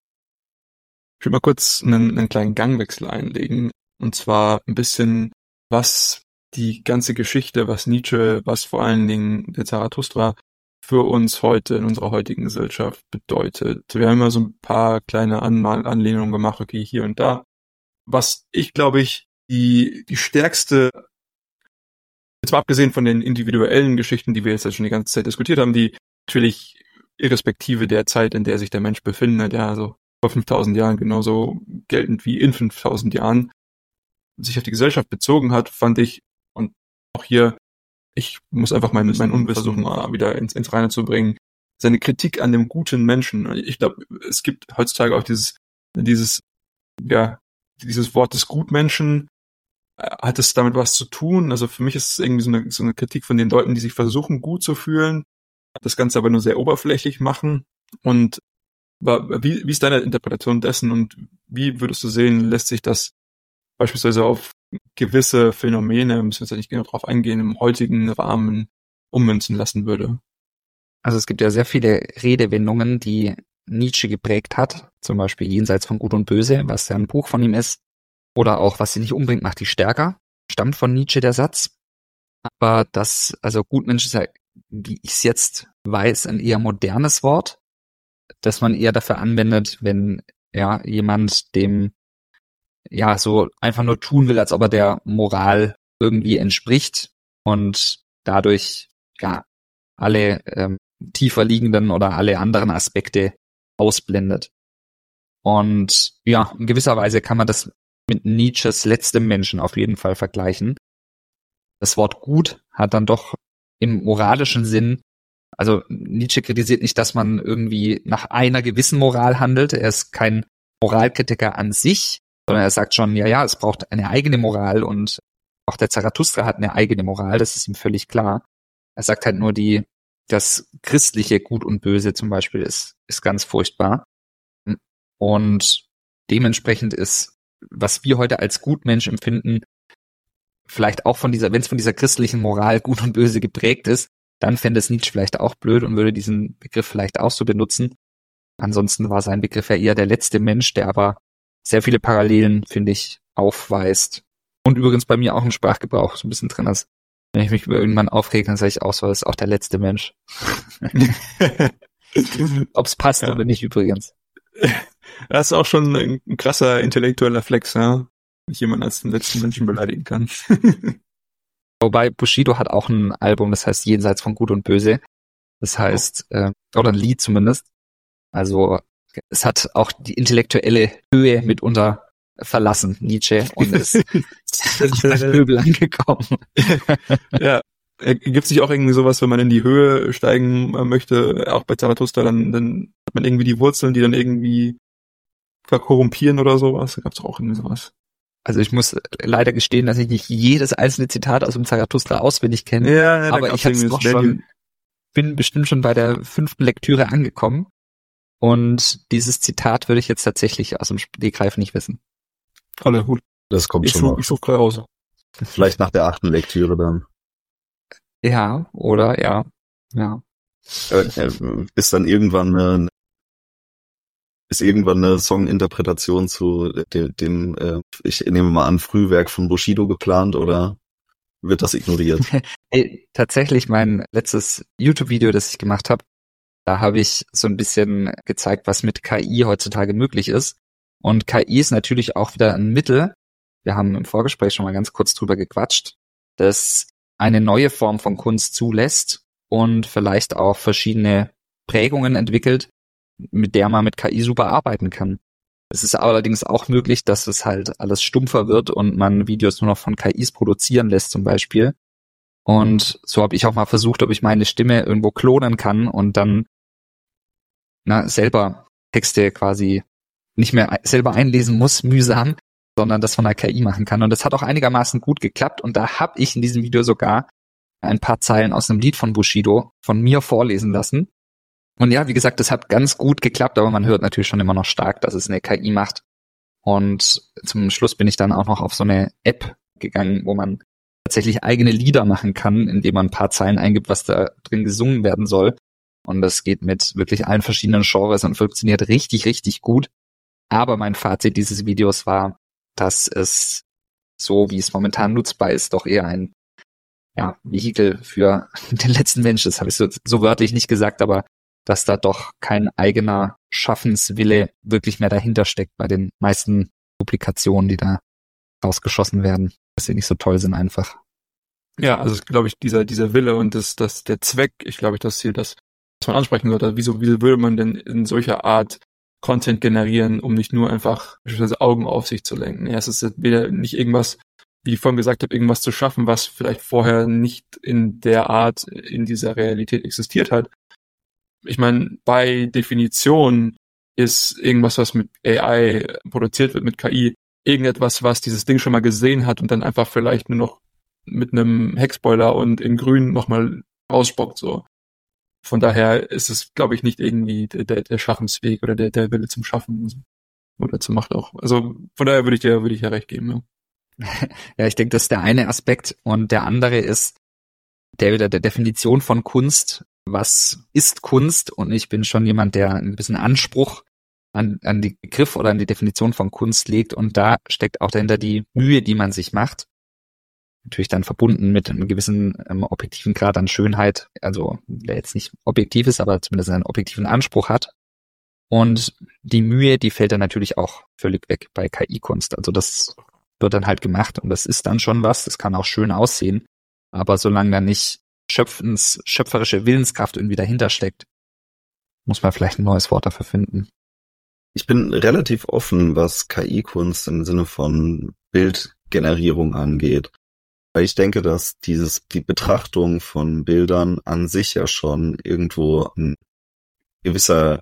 Ich will mal kurz einen, einen kleinen Gangwechsel einlegen. Und zwar ein bisschen, was die ganze Geschichte, was Nietzsche, was vor allen Dingen der Zarathustra für uns heute in unserer heutigen Gesellschaft bedeutet. Wir haben ja so ein paar kleine An- Anlehnungen gemacht, okay, hier und da. Was ich, glaube ich, die, die stärkste, jetzt mal abgesehen von den individuellen Geschichten, die wir jetzt schon die ganze Zeit diskutiert haben, die natürlich irrespektive der Zeit, in der sich der Mensch befindet, ja, so vor fünftausend Jahren genauso geltend wie in fünftausend Jahren, sich auf die Gesellschaft bezogen hat, fand ich, und auch hier, ich muss einfach mein, mein Unwissen versuchen, mal wieder ins, ins Reine zu bringen, seine Kritik an dem guten Menschen. Ich glaube, es gibt heutzutage auch dieses, dieses, ja, dieses Wort des Gutmenschen. Hat es damit was zu tun? Also für mich ist es irgendwie so eine, so eine Kritik von den Leuten, die sich versuchen, gut zu fühlen, das Ganze aber nur sehr oberflächlich machen. Und wie, wie ist deine Interpretation dessen und wie würdest du sehen, lässt sich das beispielsweise auf gewisse Phänomene, müssen wir jetzt nicht genau drauf eingehen, im heutigen Rahmen ummünzen lassen würde? Also es gibt ja sehr viele Redewendungen, die Nietzsche geprägt hat, zum Beispiel Jenseits von Gut und Böse, was ja ein Buch von ihm ist, oder auch Was sie nicht umbringt, macht die stärker, stammt von Nietzsche der Satz. Aber das, also Gutmensch ist ja, wie ich es jetzt weiß, ein eher modernes Wort, das man eher dafür anwendet, wenn ja jemand dem ja so einfach nur tun will, als ob er der Moral irgendwie entspricht und dadurch ja alle ähm, tiefer liegenden oder alle anderen Aspekte ausblendet. Und ja, in gewisser Weise kann man das mit Nietzsches letztem Menschen auf jeden Fall vergleichen. Das Wort gut hat dann doch im moralischen Sinn, also Nietzsche kritisiert nicht, dass man irgendwie nach einer gewissen Moral handelt. Er ist kein Moralkritiker an sich, sondern er sagt schon, ja, ja, es braucht eine eigene Moral und auch der Zarathustra hat eine eigene Moral, das ist ihm völlig klar. Er sagt halt nur, die das christliche Gut und Böse zum Beispiel ist, ist ganz furchtbar. Und dementsprechend ist, was wir heute als Gutmensch empfinden, vielleicht auch von dieser, wenn es von dieser christlichen Moral Gut und Böse geprägt ist, dann fände es Nietzsche vielleicht auch blöd und würde diesen Begriff vielleicht auch so benutzen. Ansonsten war sein Begriff ja eher der letzte Mensch, der aber sehr viele Parallelen, finde ich, aufweist. Und übrigens bei mir auch im Sprachgebrauch so ein bisschen drin ist. Wenn ich mich über irgendwann aufrege, dann sage ich auch so, das ist auch der letzte Mensch. Ob's passt ja oder nicht übrigens. Das ist auch schon ein krasser intellektueller Flex, ja. Wenn ich jemanden als den letzten Menschen beleidigen kann. Wobei Bushido hat auch ein Album, das heißt Jenseits von Gut und Böse. Das heißt, oh. äh, oder ein Lied zumindest. Also es hat auch die intellektuelle Höhe mitunter verlassen, Nietzsche, und ist beim Pöbel angekommen. Ja, gibt es nicht auch irgendwie sowas, wenn man in die Höhe steigen möchte, auch bei Zarathustra, dann, dann hat man irgendwie die Wurzeln, die dann irgendwie verkorrumpieren oder sowas? Da gab es auch irgendwie sowas. Also ich muss leider gestehen, dass ich nicht jedes einzelne Zitat aus dem Zarathustra auswendig kenne, ja, ja, aber ich hab's doch schon, bin bestimmt schon bei der fünften Lektüre angekommen und dieses Zitat würde ich jetzt tatsächlich aus dem Stegreif nicht wissen. Alle Hut. Das kommt ich schon such, noch. Ich suche gleich raus. Vielleicht nach der achten Lektüre dann. Ja, oder? Ja. Ja. Äh, ist dann irgendwann eine, ist irgendwann eine Songinterpretation zu dem, dem äh, ich nehme mal an, Frühwerk von Bushido geplant oder wird das ignoriert? Hey, tatsächlich mein letztes YouTube-Video, das ich gemacht habe, da habe ich so ein bisschen gezeigt, was mit K I heutzutage möglich ist. Und K I ist natürlich auch wieder ein Mittel, wir haben im Vorgespräch schon mal ganz kurz drüber gequatscht, das eine neue Form von Kunst zulässt und vielleicht auch verschiedene Prägungen entwickelt, mit der man mit K I super arbeiten kann. Es ist allerdings auch möglich, dass es halt alles stumpfer wird und man Videos nur noch von K Is produzieren lässt zum Beispiel. Und so habe ich auch mal versucht, ob ich meine Stimme irgendwo klonen kann und dann na, selber Texte quasi nicht mehr selber einlesen muss, mühsam, sondern das von der K I machen kann. Und das hat auch einigermaßen gut geklappt. Und da habe ich in diesem Video sogar ein paar Zeilen aus einem Lied von Bushido von mir vorlesen lassen. Und ja, wie gesagt, das hat ganz gut geklappt, aber man hört natürlich schon immer noch stark, dass es eine K I macht. Und zum Schluss bin ich dann auch noch auf so eine App gegangen, wo man tatsächlich eigene Lieder machen kann, indem man ein paar Zeilen eingibt, was da drin gesungen werden soll. Und das geht mit wirklich allen verschiedenen Genres und funktioniert richtig, richtig gut. Aber mein Fazit dieses Videos war, dass es, so wie es momentan nutzbar ist, doch eher ein ja, Vehikel für den letzten Menschen. Das habe ich so, so wörtlich nicht gesagt, aber dass da doch kein eigener Schaffenswille wirklich mehr dahinter steckt bei den meisten Publikationen, die da rausgeschossen werden, dass sie nicht so toll sind einfach. Ja, also glaube ich, dieser dieser Wille und das das der Zweck, ich glaube, das Ziel, das was man ansprechen sollte. Wieso wieso würde man denn in solcher Art Content generieren, um nicht nur einfach beispielsweise Augen auf sich zu lenken? Ja, es ist weder nicht irgendwas, wie ich vorhin gesagt habe, irgendwas zu schaffen, was vielleicht vorher nicht in der Art in dieser Realität existiert hat. Ich meine, bei Definition ist irgendwas, was mit A I produziert wird, mit K I, irgendetwas, was dieses Ding schon mal gesehen hat und dann einfach vielleicht nur noch mit einem Heckspoiler und in grün nochmal rausspuckt, so. Von daher ist es, glaube ich, nicht irgendwie der, der Schaffensweg oder der, der Wille zum Schaffen oder zur Macht auch. Also von daher würde ich dir, würde ich ja recht geben, ja. Ja, ich denke, das ist der eine Aspekt und der andere ist der wieder der Definition von Kunst. Was ist Kunst? Und ich bin schon jemand, der ein bisschen Anspruch an, an die Begriff oder an die Definition von Kunst legt und da steckt auch dahinter die Mühe, die man sich macht. Natürlich dann verbunden mit einem gewissen ähm, objektiven Grad an Schönheit, also der jetzt nicht objektiv ist, aber zumindest einen objektiven Anspruch hat. Und die Mühe, die fällt dann natürlich auch völlig weg bei K I-Kunst. Also das wird dann halt gemacht und das ist dann schon was, das kann auch schön aussehen, aber solange da nicht schöpfens, schöpferische Willenskraft irgendwie dahinter steckt, muss man vielleicht ein neues Wort dafür finden. Ich bin relativ offen, was K I-Kunst im Sinne von Bildgenerierung angeht. Weil ich denke, dass dieses, die Betrachtung von Bildern an sich ja schon irgendwo ein gewisser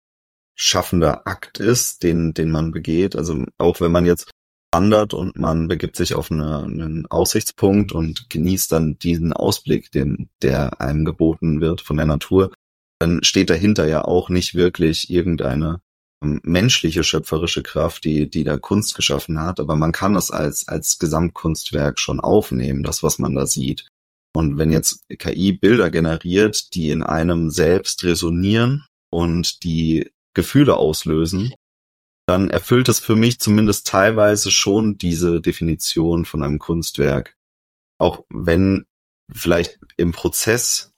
schaffender Akt ist, den, den man begeht. Also auch wenn man jetzt wandert und man begibt sich auf eine, einen Aussichtspunkt und genießt dann diesen Ausblick, den, der einem geboten wird von der Natur, dann steht dahinter ja auch nicht wirklich irgendeine menschliche schöpferische Kraft, die die da Kunst geschaffen hat, aber man kann es als als Gesamtkunstwerk schon aufnehmen, das, was man da sieht. Und wenn jetzt K I Bilder generiert, die in einem selbst resonieren und die Gefühle auslösen, dann erfüllt es für mich zumindest teilweise schon diese Definition von einem Kunstwerk. Auch wenn vielleicht im Prozess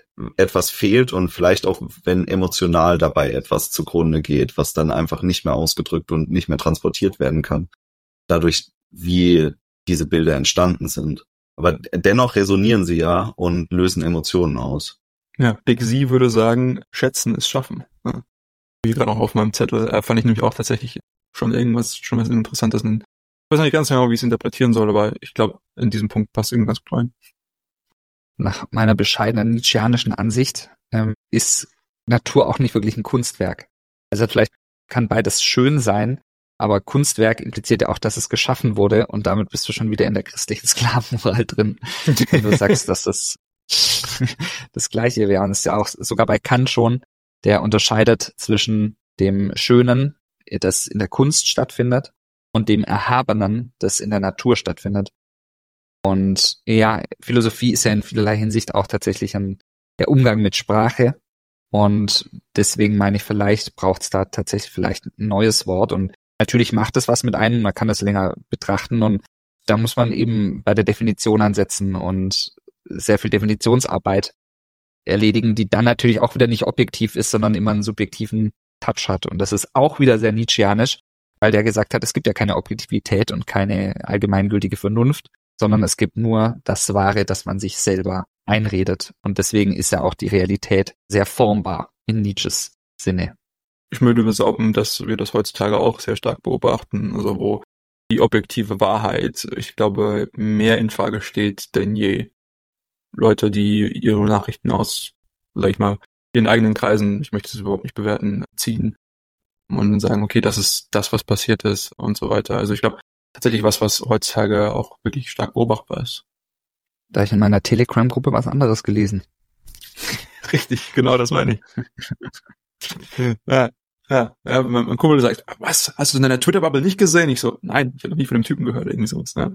etwas fehlt und vielleicht auch, wenn emotional dabei etwas zugrunde geht, was dann einfach nicht mehr ausgedrückt und nicht mehr transportiert werden kann, dadurch, wie diese Bilder entstanden sind. Aber dennoch resonieren sie ja und lösen Emotionen aus. Ja, Big Z würde sagen, schätzen ist schaffen. Ja. Wie gerade auch auf meinem Zettel, äh, fand ich nämlich auch tatsächlich schon irgendwas, schon was Interessantes. Ich weiß nicht ganz genau, wie ich es interpretieren soll, aber ich glaube, in diesem Punkt passt irgendwas gut rein. Nach meiner bescheidenen nietzscheanischen Ansicht ähm, ist Natur auch nicht wirklich ein Kunstwerk. Also vielleicht kann beides schön sein, aber Kunstwerk impliziert ja auch, dass es geschaffen wurde und damit bist du schon wieder in der christlichen Sklavenmoral drin. Wenn du sagst, dass das das Gleiche wäre. Und es ist ja auch sogar bei Kant schon, der unterscheidet zwischen dem Schönen, das in der Kunst stattfindet, und dem Erhabenen, das in der Natur stattfindet. Und ja, Philosophie ist ja in vielerlei Hinsicht auch tatsächlich ein, der Umgang mit Sprache. Und deswegen meine ich, vielleicht braucht es da tatsächlich vielleicht ein neues Wort. Und natürlich macht es was mit einem, man kann das länger betrachten. Und da muss man eben bei der Definition ansetzen und sehr viel Definitionsarbeit erledigen, die dann natürlich auch wieder nicht objektiv ist, sondern immer einen subjektiven Touch hat. Und das ist auch wieder sehr nietzscheanisch, weil der gesagt hat, es gibt ja keine Objektivität und keine allgemeingültige Vernunft, sondern es gibt nur das Wahre, das man sich selber einredet. Und deswegen ist ja auch die Realität sehr formbar in Nietzsches Sinne. Ich würde behaupten, dass wir das heutzutage auch sehr stark beobachten, also wo die objektive Wahrheit, ich glaube, mehr in Frage steht denn je. Leute, die ihre Nachrichten aus, sag ich mal, ihren eigenen Kreisen, ich möchte es überhaupt nicht bewerten, ziehen und dann sagen, okay, das ist das, was passiert ist und so weiter. Also ich glaube, tatsächlich was, was heutzutage auch wirklich stark beobachtbar ist. Da ich in meiner Telegram-Gruppe was anderes gelesen. Richtig, genau das meine ich. ja, ja, ja, mein, mein Kumpel sagt, was, hast du in deiner Twitter-Bubble nicht gesehen? Ich so, nein, ich habe noch nie von dem Typen gehört, irgendwie sowas. Ne?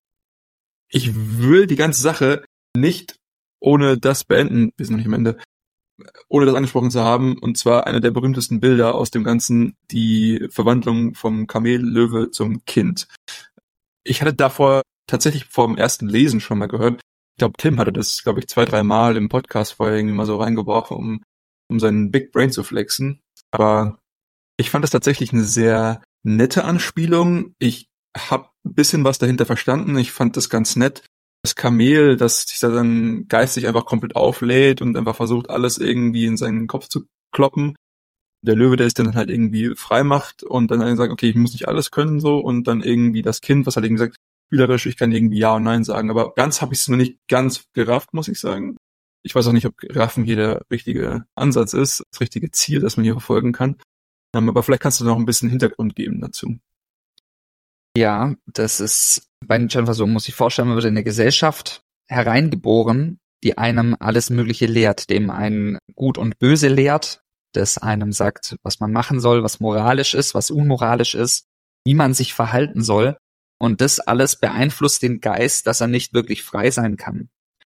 Ich will die ganze Sache nicht ohne das beenden, wir sind noch nicht am Ende, ohne das angesprochen zu haben, und zwar einer der berühmtesten Bilder aus dem Ganzen, die Verwandlung vom Kamellöwe zum Kind. Ich hatte davor tatsächlich vor dem ersten Lesen schon mal gehört. Ich glaube, Tim hatte das, glaube ich, zwei, drei Mal im Podcast vorher irgendwie mal so reingeworfen, um, um seinen Big Brain zu flexen. Aber ich fand das tatsächlich eine sehr nette Anspielung. Ich hab ein bisschen was dahinter verstanden. Ich fand das ganz nett. Das Kamel, das sich da dann geistig einfach komplett auflädt und einfach versucht, alles irgendwie in seinen Kopf zu kloppen. Der Löwe, der es dann halt irgendwie frei macht und dann sagt, okay, ich muss nicht alles können so, und dann irgendwie das Kind, was halt eben sagt, spielerisch, ich kann irgendwie Ja und Nein sagen, aber ganz habe ich es noch nicht ganz gerafft, muss ich sagen. Ich weiß auch nicht, ob Raffen hier der richtige Ansatz ist, das richtige Ziel, das man hier verfolgen kann. Aber vielleicht kannst du noch ein bisschen Hintergrund geben dazu. Ja, das ist bei Nietzsche einfach so, muss ich vorstellen, man wird in eine Gesellschaft hereingeboren, die einem alles Mögliche lehrt, dem einen Gut und Böse lehrt, das einem sagt, was man machen soll, was moralisch ist, was unmoralisch ist, wie man sich verhalten soll. Und das alles beeinflusst den Geist, dass er nicht wirklich frei sein kann.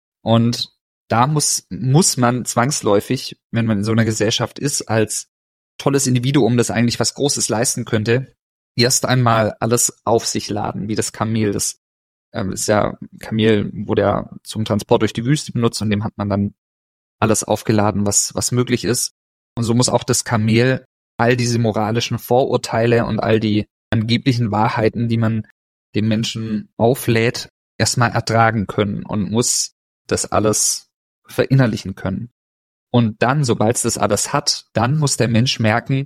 Und da muss, muss man zwangsläufig, wenn man in so einer Gesellschaft ist, als tolles Individuum, das eigentlich was Großes leisten könnte, erst einmal alles auf sich laden, wie das Kamel. Das ähm, ist ja, Kamel wurde ja zum Transport durch die Wüste benutzt und dem hat man dann alles aufgeladen, was, was möglich ist. Und so muss auch das Kamel all diese moralischen Vorurteile und all die angeblichen Wahrheiten, die man dem Menschen auflädt, erstmal ertragen können und muss das alles verinnerlichen können. Und dann, sobald es das alles hat, dann muss der Mensch merken,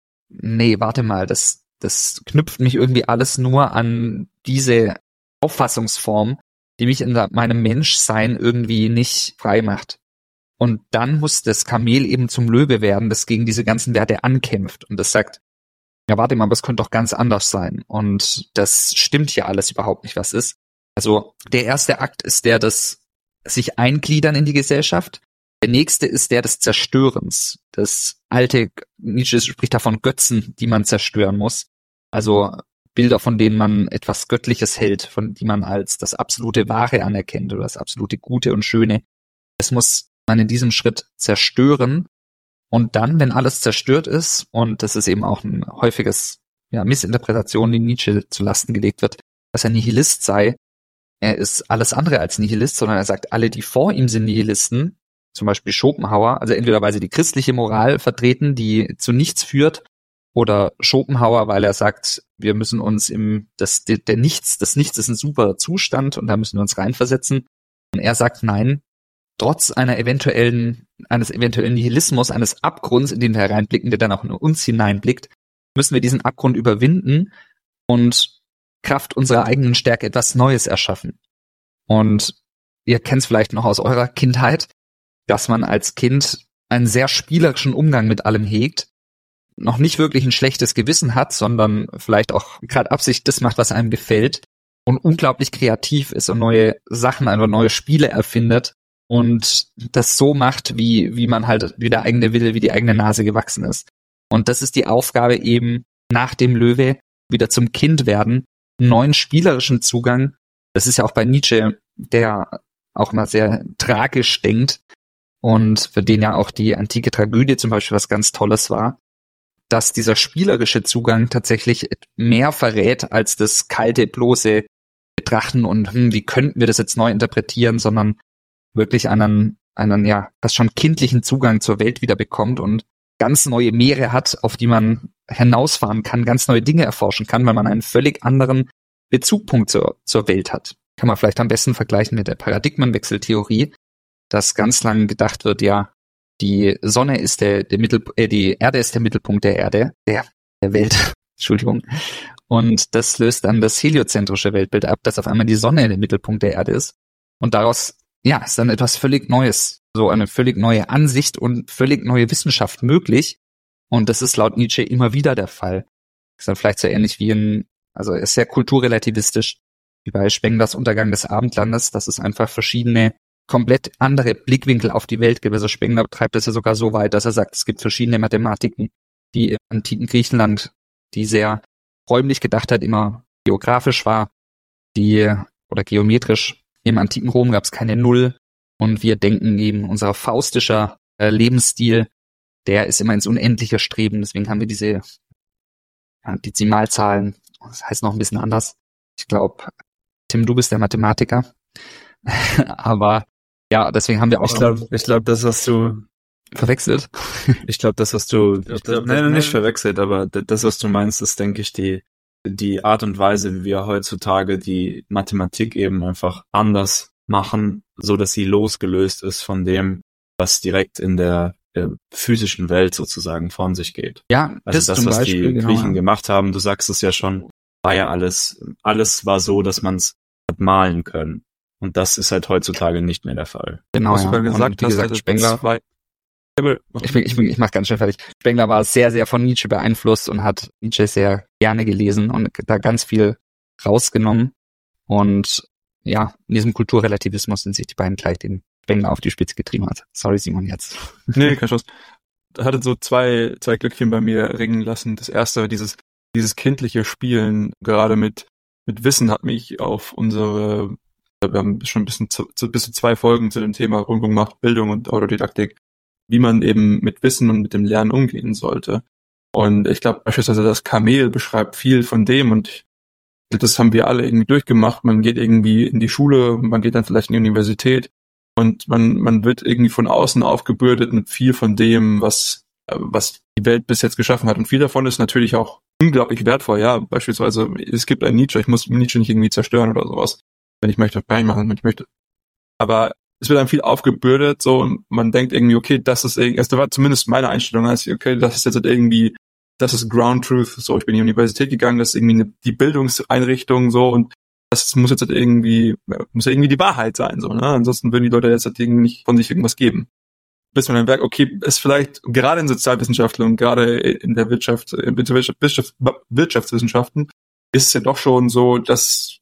nee, warte mal, das, das knüpft mich irgendwie alles nur an diese Auffassungsform, die mich in meinem Menschsein irgendwie nicht frei macht. Und dann muss das Kamel eben zum Löwe werden, das gegen diese ganzen Werte ankämpft und das sagt, ja, warte mal, aber es könnte doch ganz anders sein. Und das stimmt hier alles überhaupt nicht, was ist. Also der erste Akt ist der des sich eingliedern in die Gesellschaft. Der nächste ist der des Zerstörens. Das alte, Nietzsche spricht davon Götzen, die man zerstören muss. Also Bilder, von denen man etwas Göttliches hält, von die man als das absolute Wahre anerkennt oder das absolute Gute und Schöne. Es muss man in diesem Schritt zerstören. Und dann, wenn alles zerstört ist, und das ist eben auch ein häufiges, ja, Missinterpretation, die Nietzsche zu Lasten gelegt wird, dass er Nihilist sei. Er ist alles andere als Nihilist, sondern er sagt, alle, die vor ihm sind Nihilisten, zum Beispiel Schopenhauer, also entweder weil sie die christliche Moral vertreten, die zu nichts führt, oder Schopenhauer, weil er sagt, wir müssen uns im, das, der, der Nichts, das Nichts ist ein super Zustand und da müssen wir uns reinversetzen. Und er sagt, nein, trotz einer eventuellen, eines eventuellen Nihilismus, eines Abgrunds, in den wir hereinblicken, der dann auch in uns hineinblickt, müssen wir diesen Abgrund überwinden und Kraft unserer eigenen Stärke etwas Neues erschaffen. Und ihr kennt es vielleicht noch aus eurer Kindheit, dass man als Kind einen sehr spielerischen Umgang mit allem hegt, noch nicht wirklich ein schlechtes Gewissen hat, sondern vielleicht auch gerade Absicht das macht, was einem gefällt und unglaublich kreativ ist und neue Sachen, also neue Spiele erfindet und das so macht, wie wie man halt, wie der eigene Wille, wie die eigene Nase gewachsen ist. Und das ist die Aufgabe eben nach dem Löwe wieder zum Kind werden, einen neuen spielerischen Zugang. Das ist ja auch bei Nietzsche, der auch mal sehr tragisch denkt und für den ja auch die antike Tragödie zum Beispiel was ganz Tolles war, dass dieser spielerische Zugang tatsächlich mehr verrät als das kalte, bloße Betrachten und hm, wie könnten wir das jetzt neu interpretieren, sondern wirklich einen, einen ja fast schon kindlichen Zugang zur Welt wieder bekommt und ganz neue Meere hat, auf die man hinausfahren kann, ganz neue Dinge erforschen kann, weil man einen völlig anderen Bezugpunkt zur, zur Welt hat. Kann man vielleicht am besten vergleichen mit der Paradigmenwechseltheorie, dass ganz lange gedacht wird, ja, die Sonne ist der, der Mittel, äh, die Erde ist der Mittelpunkt der Erde, der, der Welt, Entschuldigung. Und das löst dann das heliozentrische Weltbild ab, dass auf einmal die Sonne der Mittelpunkt der Erde ist. Und daraus, ja, ist dann etwas völlig Neues, so eine völlig neue Ansicht und völlig neue Wissenschaft möglich. Und das ist laut Nietzsche immer wieder der Fall. Das ist dann vielleicht so ähnlich wie ein, also er ist sehr kulturrelativistisch, wie bei Spenglers Untergang des Abendlandes, dass es einfach verschiedene komplett andere Blickwinkel auf die Welt gibt. Also Spengler treibt es ja sogar so weit, dass er sagt, es gibt verschiedene Mathematiken, die im antiken Griechenland, die sehr räumlich gedacht hat, immer geografisch war, die oder geometrisch. Im antiken Rom gab es keine Null und wir denken eben, unser faustischer äh, Lebensstil, der ist immer ins Unendliche streben. Deswegen haben wir diese ja, Dezimalzahlen. Das heißt noch ein bisschen anders. Ich glaube, Tim, du bist der Mathematiker. Aber ja, deswegen haben wir auch. Ich glaube, ich glaube, das hast du verwechselt. Ich glaube, das hast du, ich glaub, nein, nicht verwechselt, aber das, was du meinst, ist, denke ich, die die Art und Weise, wie wir heutzutage die Mathematik eben einfach anders machen, so dass sie losgelöst ist von dem, was direkt in der äh, physischen Welt sozusagen von sich geht. Ja, Also das, das, zum was Beispiel, die genau, Griechen ja. gemacht haben, du sagst es ja schon, war ja alles, alles war so, dass man es hat malen können. Und das ist halt heutzutage nicht mehr der Fall. Genau, Was ja. du gerade gesagt Und wie hast, gesagt, also Spengler, zwei, ich bin, ich bin, ich mach ganz schnell fertig. Spengler war sehr, sehr von Nietzsche beeinflusst und hat Nietzsche sehr gerne gelesen und da ganz viel rausgenommen. Und ja, in diesem Kulturrelativismus sind sich die beiden gleich, den Spengler auf die Spitze getrieben hat. Sorry, Simon, jetzt. Nee, kein Schuss. Da hatte so zwei, zwei Glückchen bei mir ringen lassen. Das erste, dieses, dieses kindliche Spielen, gerade mit, mit Wissen hat mich auf unsere, wir haben schon ein bisschen zu, zu, bis zu zwei Folgen zu dem Thema Rundfunk macht Bildung und Autodidaktik, wie man eben mit Wissen und mit dem Lernen umgehen sollte. Und ich glaube, beispielsweise das Kamel beschreibt viel von dem und das haben wir alle irgendwie durchgemacht. Man geht irgendwie in die Schule, man geht dann vielleicht in die Universität und man, man wird irgendwie von außen aufgebürdet mit viel von dem, was, was die Welt bis jetzt geschaffen hat. Und viel davon ist natürlich auch unglaublich wertvoll. Ja, beispielsweise, es gibt einen Nietzsche, ich muss Nietzsche nicht irgendwie zerstören oder sowas, wenn ich möchte, kann ich machen, wenn ich möchte. Aber es wird dann viel aufgebürdet, so, und man denkt irgendwie, okay, das ist irgendwie, das war zumindest meine Einstellung, als okay, das ist jetzt halt irgendwie, das ist Ground Truth, so, ich bin in die Universität gegangen, das ist irgendwie eine, die Bildungseinrichtung, so, und das muss jetzt halt irgendwie, muss ja irgendwie die Wahrheit sein, so, ne, ansonsten würden die Leute jetzt halt irgendwie nicht von sich irgendwas geben. Bis man dann merkt, okay, ist vielleicht, gerade in Sozialwissenschaften und gerade in der Wirtschaft, in der Wirtschaft, Wirtschaft, Wirtschaftswissenschaften, ist es ja doch schon so, dass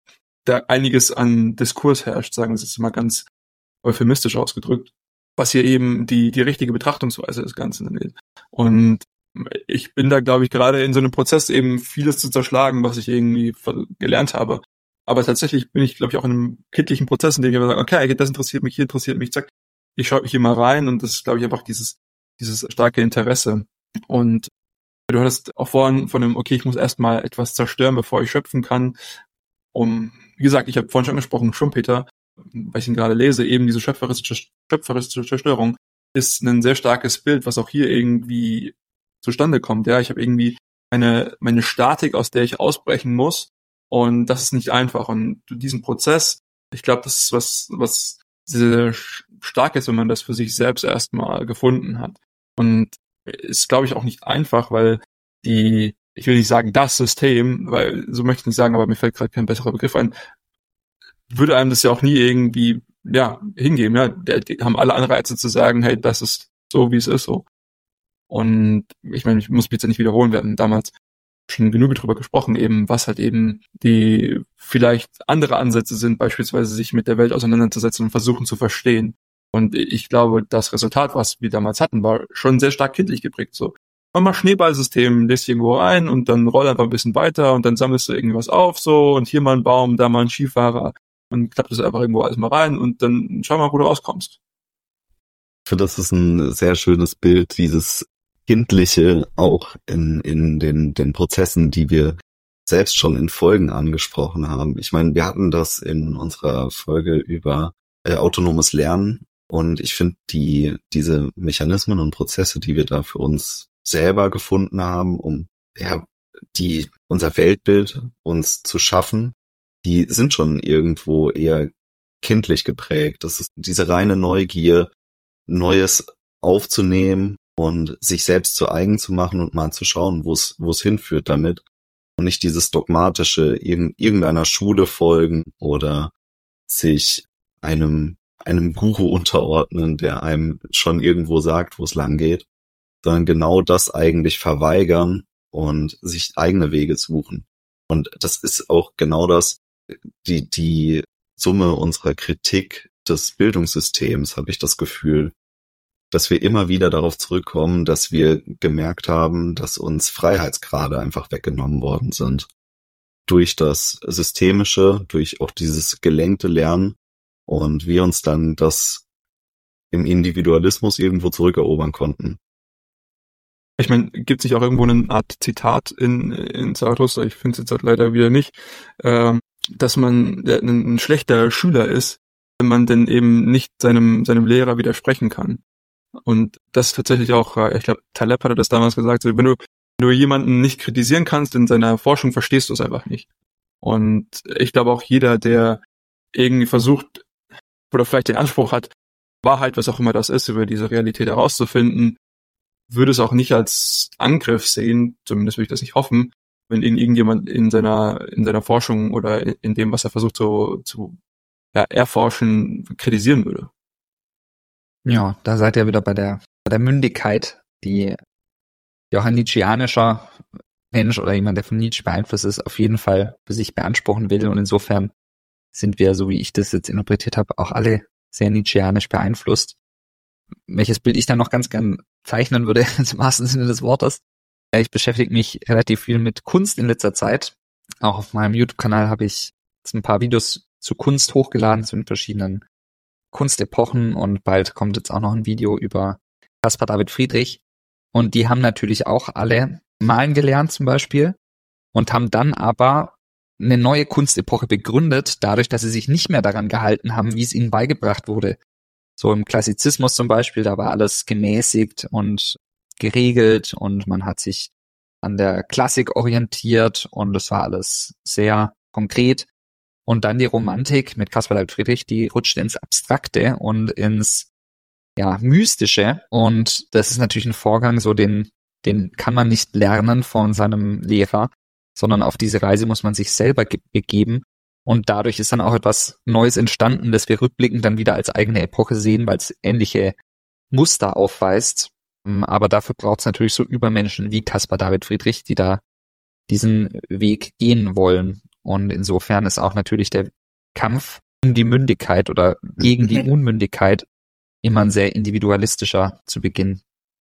da einiges an Diskurs herrscht, sagen wir es jetzt mal ganz euphemistisch ausgedrückt, was hier eben die die richtige Betrachtungsweise des Ganzen ist. Und ich bin da, glaube ich, gerade in so einem Prozess eben vieles zu zerschlagen, was ich irgendwie gelernt habe. Aber tatsächlich bin ich, glaube ich, auch in einem kindlichen Prozess, in dem ich immer sage, okay, das interessiert mich, hier interessiert mich, zack, ich schaue mich hier mal rein und das ist, glaube ich, einfach dieses dieses starke Interesse. Und du hattest auch vorhin von dem, okay, ich muss erstmal etwas zerstören, bevor ich schöpfen kann. Um, wie gesagt, ich habe vorhin schon angesprochen, Schumpeter, weil ich ihn gerade lese, eben diese schöpferische, schöpferische Zerstörung ist ein sehr starkes Bild, was auch hier irgendwie zustande kommt. Ja, ich habe irgendwie eine meine Statik, aus der ich ausbrechen muss, und das ist nicht einfach. Und diesen Prozess, ich glaube, das ist was was sehr stark ist, wenn man das für sich selbst erstmal gefunden hat. Und ist, glaube ich, auch nicht einfach, weil die, ich will nicht sagen das System, weil so möchte ich nicht sagen, aber mir fällt gerade kein besserer Begriff ein, würde einem das ja auch nie irgendwie, ja, hingeben, ja, die, die haben alle Anreize zu sagen, hey, das ist so, wie es ist, so. Und ich meine, ich muss mich jetzt ja nicht wiederholen, wir hatten damals schon genug drüber gesprochen, eben, was halt eben die vielleicht andere Ansätze sind, beispielsweise sich mit der Welt auseinanderzusetzen und versuchen zu verstehen. Und ich glaube, das Resultat, was wir damals hatten, war schon sehr stark kindlich geprägt, so. Mach mal Schneeballsystem, lässt irgendwo rein und dann roll einfach ein bisschen weiter und dann sammelst du irgendwas auf, so, und hier mal ein Baum, da mal ein Skifahrer. Und klappt das einfach irgendwo alles mal rein und dann schau mal, wo du rauskommst. Ich finde, das ist ein sehr schönes Bild, dieses Kindliche auch in, in den, den Prozessen, die wir selbst schon in Folgen angesprochen haben. Ich meine, wir hatten das in unserer Folge über äh, autonomes Lernen, und ich finde, die diese Mechanismen und Prozesse, die wir da für uns selber gefunden haben, um ja die unser Weltbild uns zu schaffen, die sind schon irgendwo eher kindlich geprägt. Das ist diese reine Neugier, Neues aufzunehmen und sich selbst zu eigen zu machen und mal zu schauen, wo es wo es hinführt damit. Und nicht dieses dogmatische irgendeiner Schule folgen oder sich einem einem Guru unterordnen, der einem schon irgendwo sagt, wo es lang geht, sondern genau das eigentlich verweigern und sich eigene Wege suchen. Und das ist auch genau das, die die Summe unserer Kritik des Bildungssystems, habe ich das Gefühl, dass wir immer wieder darauf zurückkommen, dass wir gemerkt haben, dass uns Freiheitsgrade einfach weggenommen worden sind. Durch das Systemische, durch auch dieses gelenkte Lernen, und wir uns dann das im Individualismus irgendwo zurückerobern konnten. Ich meine, gibt es nicht auch irgendwo eine Art Zitat in, in Zarathustra, ich finde es jetzt halt leider wieder nicht, ähm, dass man ein, ein schlechter Schüler ist, wenn man denn eben nicht seinem seinem Lehrer widersprechen kann. Und das ist tatsächlich auch, ich glaube, Taleb hatte das damals gesagt, so, wenn du Wenn du jemanden nicht kritisieren kannst in seiner Forschung, verstehst du es einfach nicht. Und ich glaube auch jeder, der irgendwie versucht oder vielleicht den Anspruch hat, Wahrheit, was auch immer das ist, über diese Realität herauszufinden, würde es auch nicht als Angriff sehen, zumindest würde ich das nicht hoffen, wenn ihn irgendjemand in seiner in seiner Forschung oder in dem, was er versucht zu, zu ja, erforschen, kritisieren würde. Ja, da seid ihr wieder bei der bei der Mündigkeit, die, die auch ein nietzscheanischer Mensch oder jemand, der von Nietzsche beeinflusst ist, auf jeden Fall für sich beanspruchen will. Und insofern sind wir, so wie ich das jetzt interpretiert habe, auch alle sehr nietzscheanisch beeinflusst. Welches Bild ich dann noch ganz gern zeichnen würde, im wahrsten Sinne des Wortes. Ich beschäftige mich relativ viel mit Kunst in letzter Zeit. Auch auf meinem YouTube-Kanal habe ich jetzt ein paar Videos zu Kunst hochgeladen, zu den verschiedenen Kunstepochen, und bald kommt jetzt auch noch ein Video über Caspar David Friedrich. Und die haben natürlich auch alle malen gelernt zum Beispiel und haben dann aber eine neue Kunstepoche begründet, dadurch, dass sie sich nicht mehr daran gehalten haben, wie es ihnen beigebracht wurde. So im Klassizismus zum Beispiel, da war alles gemäßigt und geregelt und man hat sich an der Klassik orientiert und es war alles sehr konkret. Und dann die Romantik mit Caspar David Friedrich, die rutscht ins Abstrakte und ins ja Mystische. Und das ist natürlich ein Vorgang, so den den kann man nicht lernen von seinem Lehrer, sondern auf diese Reise muss man sich selber ge- begeben. Und dadurch ist dann auch etwas Neues entstanden, das wir rückblickend dann wieder als eigene Epoche sehen, weil es ähnliche Muster aufweist. Aber dafür braucht es natürlich so Übermenschen wie Caspar David Friedrich, die da diesen Weg gehen wollen. Und insofern ist auch natürlich der Kampf um die Mündigkeit oder gegen die Unmündigkeit immer ein sehr individualistischer zu Beginn.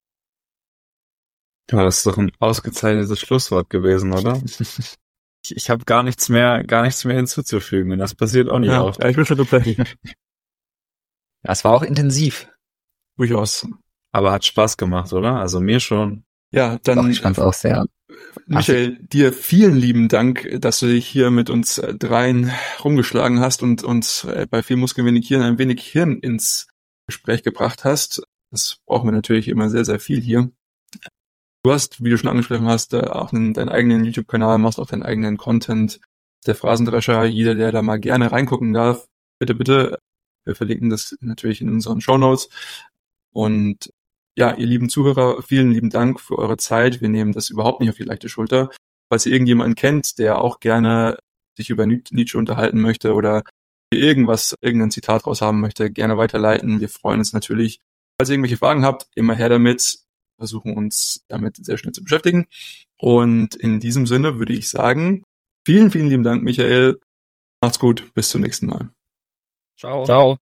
Ja, das ist doch ein ausgezeichnetes Schlusswort gewesen, oder? Ich, ich habe gar nichts mehr, gar nichts mehr hinzuzufügen, und das passiert auch nicht Ja, oft. ja, ich bin schon geplant. Ja, es war auch intensiv. Durchaus. Aber hat Spaß gemacht, oder? Also mir schon. Ja, dann Doch, ich fand es auch sehr. Michael, dir vielen lieben Dank, dass du dich hier mit uns äh, dreien rumgeschlagen hast und uns äh, bei viel Muskeln wenig Hirn ein wenig Hirn ins Gespräch gebracht hast. Das brauchen wir natürlich immer sehr, sehr viel hier. Du hast, wie du schon angesprochen hast, äh, auch einen, deinen eigenen YouTube-Kanal, machst auch deinen eigenen Content. Der Phrasendrescher, jeder, der da mal gerne reingucken darf, bitte, bitte. Wir verlinken das natürlich in unseren Shownotes. Und ja, ihr lieben Zuhörer, vielen lieben Dank für eure Zeit. Wir nehmen das überhaupt nicht auf die leichte Schulter. Falls ihr irgendjemanden kennt, der auch gerne sich über Nietzsche unterhalten möchte oder irgendwas, irgendein Zitat raus haben möchte, gerne weiterleiten. Wir freuen uns natürlich. Falls ihr irgendwelche Fragen habt, immer her damit. Versuchen uns damit sehr schnell zu beschäftigen. Und in diesem Sinne würde ich sagen, vielen, vielen lieben Dank, Michael. Macht's gut. Bis zum nächsten Mal. Ciao. Ciao.